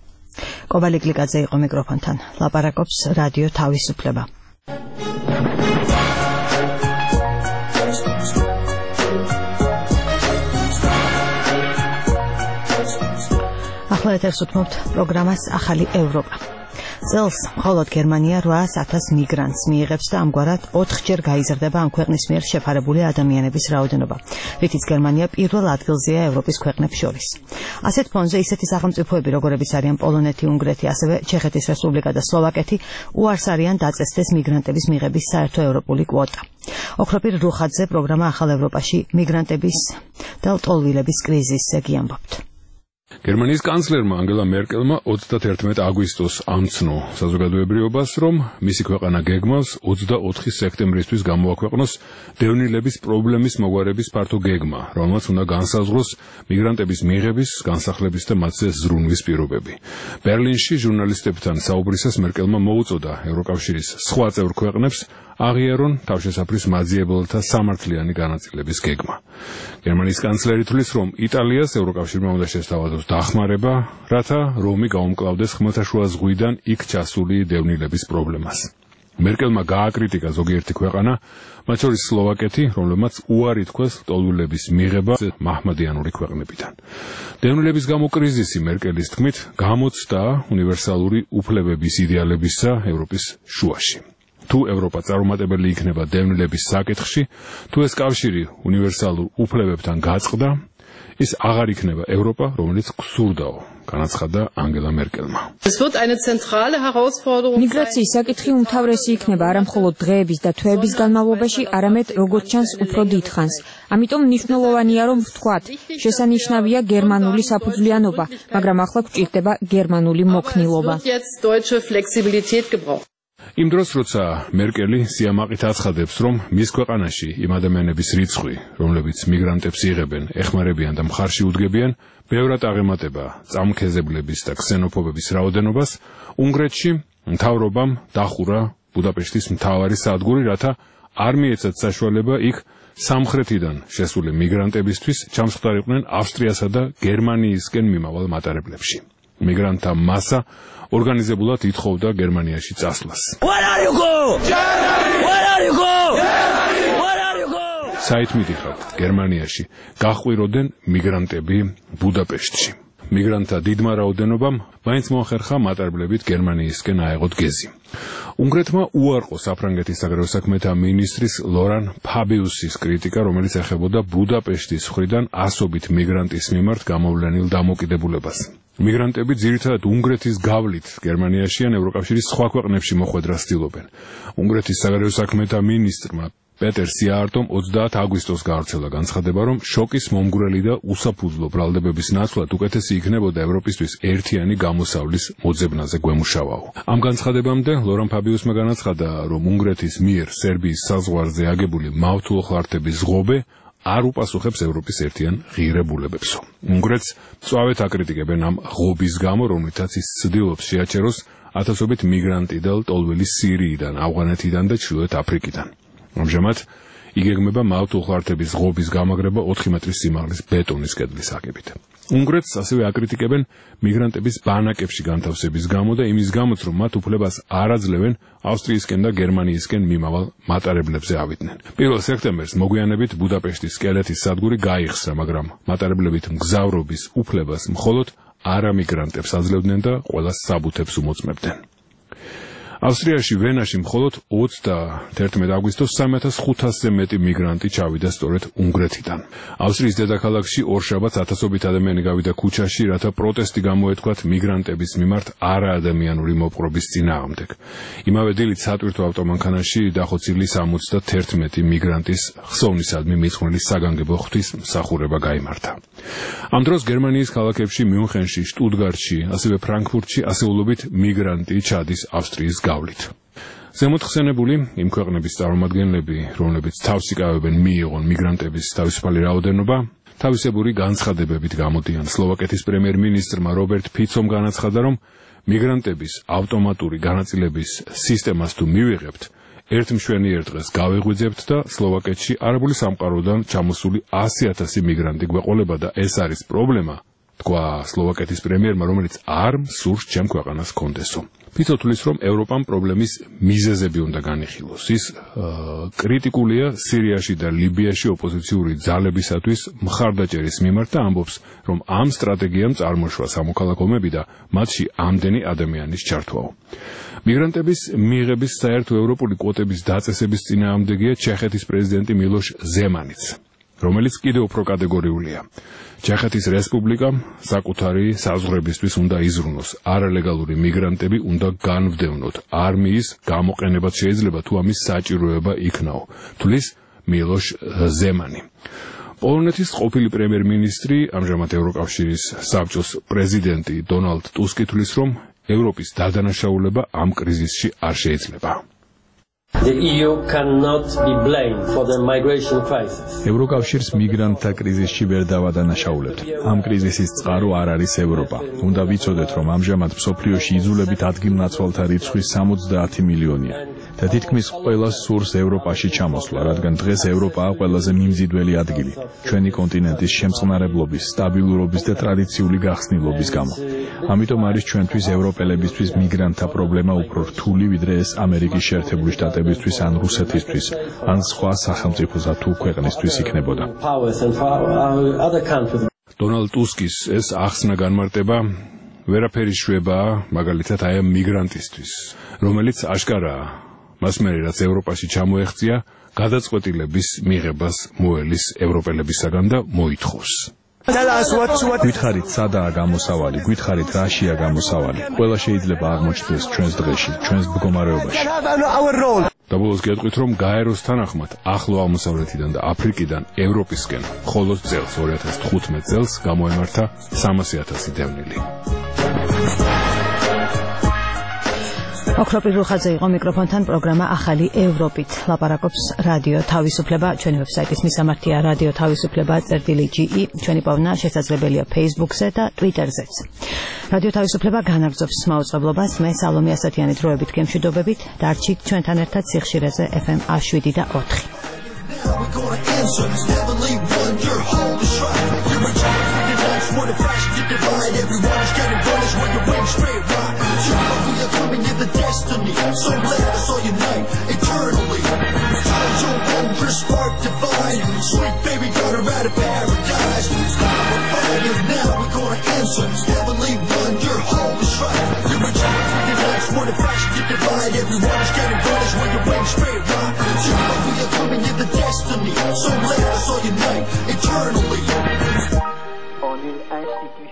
კობალი გლიკაძე იყო მიკროფონთან. ლაპარაკობს რადიო თავისუფლება. ახლა ეთერს უთმობთ პროგრამას ახალი ევროპა. წელს მხოლოდ გერმანია რვაას ათას მიგრანტს მიიღებს და ამგვარად ოთხჯერ გაიზრდება ამ ქვეყნის მიერ შეფარებული ადამიანების რაოდენობა, რითიც გერმანია პირველ ადგილზეა ევროპის ქვეყნებს შორის. ასეთ ფონზე ისეთი სახელმწიფოები, როგორებიც არიან პოლონეთი, უნგრეთი, ასევე ჩეხეთის რესპუბლიკა და სლოვაკეთი, უარს არიან დაწესდეს მიგრანტების მიღების საერთო ევროპული კვოტა. ოქროპირ რუხაძე პროგრამა ახალ ევროპაში მიგრანტების და ლტოლვილების კრიზისზე გიამბობთ. გერმანიის კანცლერმა ანგელა მერკელმა ოცდათერთმეტ აგვისტოს ამცნო საზოგადოებრიობას, რომ მისი ქვეყანა გეგმავს ოცდაოთხი სექტემბრისთვის გამოაქვეყნოს დევნილების პრობლემის მოგვარების ფართო გეგმა, რომელმაც უნდა განსაზღვროს მიგრანტების მიღების, განსახლების და მათზე ზრუნვის პირობები. ბერლინში ჟურნალისტებთან საუბრისას მერკელმა მოუწოდა ევროკავშირის სხვა წევრ ქვეყნებს აღიარონ თავშესაფრის მაძიებელთა სამართლიანი განაწილების გეგმა. გერმანიის კანცლერი თვლის, რომ იტალიას ევროკავშირმა უნდა შესთავაზოს დახმარება, რათა რომი გაუმკლავდეს ხმელთაშუა ზღვიდან იქ ჩასული დევნილების პრობლემას. მერკელმა გააკრიტიკა ზოგიერთი ქვეყანა, მათ შორის სლოვაკეთი, რომლებმაც უარი თქვეს ლტოლვილების მიღება მაჰმადიანური ქვეყნებიდან. დევნილების გამო კრიზისი მერკელის თქმით გამოცდა უნივერსალური უფლებების იდეალებისა ევროპის შუაში. თუ ევროპა წარუმატებელი იქნება დევნილების საკითხში, თუ ეს კავშირი უნივერსალურ უფლებებთან გაწყდა, ის აღარ იქნება ევროპა, რომელიც გსურდაო, განაცხადა ანგელა მერკელმა. მიგრაციის საკითხი უმთავრესი იქნება არა მხოლოდ დღეების და თვეების განმავლობაში, არამედ როგორც ჩანს უფრო დიდხანს. ამიტომ მნიშვნელოვანია, რომ ვთქვათ, შესანიშნავია გერმანული საფუძვლიანობა, მაგრამ ახლა გვჭირდება გერმანული მოქნილობა. იმ დროს, როცა მერკელი სიამაყით აცხადებს, რომ მის ქვეყანაში იმ ადამიანების რიცხვი, რომლებიც მიგრანტებს იღებენ, ეხმარებიან და მხარში უდგებიან, ბევრად აღემატება წამქეზებლების და ქსენოფობების რაოდენობას, უნგრეთში მთავრობამ დახურა ბუდაპეშტის მთავარი სადგური, რათა არ მიეცათ საშუალება იქ სამხრეთიდან შესული მიგრანტებისთვის ჩამსხდარიყვნენ ავსტრიასა და გერმანიისკენ მიმავალ მატარებლებში. მიგრანტთა მასა ორგანიზებულად ითხოვდა გერმანიაში წასვლას. Where are you go? Germany! Where are you go? Germany! Where are you go? საით მიდიხართ გერმანიაში გაყვიროდნენ მიგრანტები ბუდაპეშტში. მიგრანტთა დიდმა რაოდენობამ მაინც მოახერხა მატარებლებით გერმანიისკენ აეღოთ გეზი. უნგრეთმა უარყო საფრანგეთის საგარეო საქმეთა მინისტრის ლორან ფაბიუსის კრიტიკა, რომელიც ეხებოდა ბუდაპეშტის მხრიდან ასობით მიგრანტის მიმართ გამოვლენილ დამოკიდებულებას. მიგრანტები ძირითადად უნგრეთის გავლით გერმანიაში ან ევროკავშირის სხვა ქვეყნებში მოხვედრას ცდილობენ. უნგრეთის საგარეო საქმეთა მინისტრმა პეტერ სიაარტომ ოცდაათი აგვისტოს გაავრცელა განცხადება, რომ შოკის მომგვრელი და უსაფუძვლო ბრალდებების ნაცვლად უკეთესი იქნებოდა ევროპისთვის ერთიანი გამოსავლის მოძებნაზე გვემუშავაო. ამ განცხადებამდე ლორან ფაბიუსმა განაცხადა, რომ უნგრეთის მიერ სერბიის საზღვარზე აგებული მავთულოხლართების ღობე არ უპასუხებს ევროპის ერთიან ღირებულებებსო. უნგრეთს მწვავედ აკრიტიკებენ ამ ღობის გამო, რომლითაც ის ცდილობს შეაჩეროს ათასობით მიგრანტი და ლტოლვილი სირიიდან, ავღანეთიდან და ჩრდილოეთ აფრიკიდან. ამჟამად იგეგმება მავთულოხლართების ღობის გამაგრება ოთხი მეტრის სიმაღლის ბეტონის კედლის აგებით. უნგრეთს ასევე აკრიტიკებენ მიგრანტების ბანაკებში განთავსების გამო და იმის გამოც, რომ მათ უფლებას არ აძლევენ ავსტრიისკენ და გერმანიისკენ მიმავალ მატარებლებზე ავიდნენ. პირველ სექტემბერს მოგვიანებით ბუდაპეშტის სკელეთის სადგური გაიხსნა, მაგრამ მატარებლებით მგზავრობის უფლებას მხოლოდ არამიგრანტებს აძლევდნენ და ყველას საბუთებს უმოწმებდნენ. ავსტრიაში ვენაში მხოლოდ ოცდაერთი აგვისტოს სამი ათას ხუთასზე მეტი მიგრანტი წავიდა სწორედ უნგრეთიდან. ავსტრიის დედაქალაქში ორშაბათს ათასობით ადამიანი გავიდა ქუჩაში, რათა პროტესტი გამოეთქვათ მიგრანტების მიმართ არაადამიანური მოპყრობის წინააღმდეგ. იმავე დილით სატვირთო ავტომანქანაში დახოცილი სამოცდაერთი მიგრანტის ხსოვნისადმი მიძღვნილი საგანგებო ღვთის მსახურება გაიმართა. ამ დროს გერმანიის ქალაქებში მიუნხენში, შტუტგარტში, ასევე ფრანკფურტში ასეულობით მიგრანტი ჩადის ავსტრიის გავლით. ზემოთ ხსენებული იმ ქვეყნების წარმომადგენლები, რომლებიც თავს იკავებენ მიიღონ მიგრანტების თავისუფალი რაოდენობა, თავისებური განცხადებებით გამოდიან. სლოვაკეთის პრემიერ-მინისტრმა რობერტ ფიცომ განაცხადა, რომ მიგრანტების ავტომატური განაწილების სისტემას თუ მივიღებთ, ერთ მშვენიერ დღეს გავეღვიძებთ და სლოვაკეთში არაბული სამყაროდან ჩამოსული ასი ათასი მიგრანტი გვეყოლება და ეს არის პრობლემა, თქვა სლოვაკეთის პრემიერმა, რომელიც არ მსურს ჩემ ქვეყანას კონდესო. ფიცო თulis, რომ ევროპამ პრობლემის მიზეზები უნდა განიხილოს. ის კრიტიკულია სირიაში და ლიბიაში ოპოზიციური ძალებისათვის მხარდაჭერის მიმართ და ამბობს, რომ ამ სტრატეგიამ წარმოშვა სამოქალაქო ომები და მათში ამდენი ადამიანის ჩართვაო. მიგრანტების მიღების საერთო ევროპული კვოტების დაწესების წინააღმდეგია ჩეხეთის პრეზიდენტი მილოშ ზემანიც, რომელიც კიდევ უფრო კატეგორიულია. ჩეხეთის რესპუბლიკამ საკუთარი საზღვრებისთვის უნდა იზრუნოს, არალეგალური მიგრანტები უნდა განვდევნოთ, არმიის გამოყენებაც შეიძლება თუ ამის საჭიროება იქნაო, თulis მილოშ ზემანი. პოლონეთის ყოფილი პრემიერ-მინისტრი, ამჟამად ევროკავშირის საბჭოს პრეზიდენტი დონალდ ტუსკი თulis, რომ ევროპის დადანაშაულება ამ კრიზისში არ შეიძლება. The E U cannot be blamed for the migration crisis. ევროკავშირს მიგრანტთა კრიზისში ვერ დავადანაშაულებთ. ამ კრიზისის წყარო არ არის ევროპა. უნდა ვიცოდეთ, რომ ამჟამად მსოფლიოში იძულებით ადგილნაცვალთა რიცხვი სამოცდაათი მილიონია. და თითქმის ყველას სურს ევროპაში ჩამოსვლა, რადგან დღეს ევროპაა ყველაზე მიმზიდველი ადგილი, ჩვენი კონტინენტის შემწყნარებლობის, სტაბილურობის და ტრადიციული გახსნილობის გამო. ამიტომ არის ჩვენთვის ევროპელებისთვის მიგრანტთა პრობლემა უფრო რთული, ვიდრე ეს ამერიკის შეერთებული შტატებისთვის ან რუსეთისთვის, ან სხვა სახელმწიფოსა თუ ქვეყნისთვის იქნებოდა. დონალდ ტუსკის ეს ახსნა განმარტება ვერაფერი შვებაა, მაგალითად აი ამ მიგრანტისთვის, რომელიც აშკარაა მას მერე რაც ევროპაში ჩამოეღწია, გადაწყვეტილების მიღებას მოელის ევროპელებისაგან და მოითხოვს. გვითხარით სადაა გამოსავალი, გვითხარით რაშია გამოსავალი. ყველა შეიძლება აღმოჩნდეს ჩვენს დღეში, ჩვენს მდგომარეობაში. დაბოლოს გეტყვით, რომ გაეროს თანახმად ახლო აღმოსავლეთიდან და აფრიკიდან ევროპისკენ მხოლოდ წელს ორი ათას თხუთმეტ წელს გამოემართა სამასი ათასი დევნილი. ოქროპირ რუხაძე იყო მიკროფონთან პროგრამა ახალი ევროპით ლაპარაკობს რადიო თავისუფლება ჩვენი ვებსაიტის მისამართია რადიო თავისუფლება წერტილი ჯი ი ჩვენი პოვნა შესაძლებელია Facebook-ზე და Twitter-ზეც რადიო თავისუფლება განაგრძობს მაუწყებლობას მე სალომე ასათიანი დროებით გემშვიდობებით დარჩით ჩვენთან ერთად სიხშირეზე ეფ ემ შვიდი და ოთხი The destiny, so let us all unite eternally. Time your wonder, spark divine. Sweet baby daughter out of paradise. We're fire now, we're gonna answer.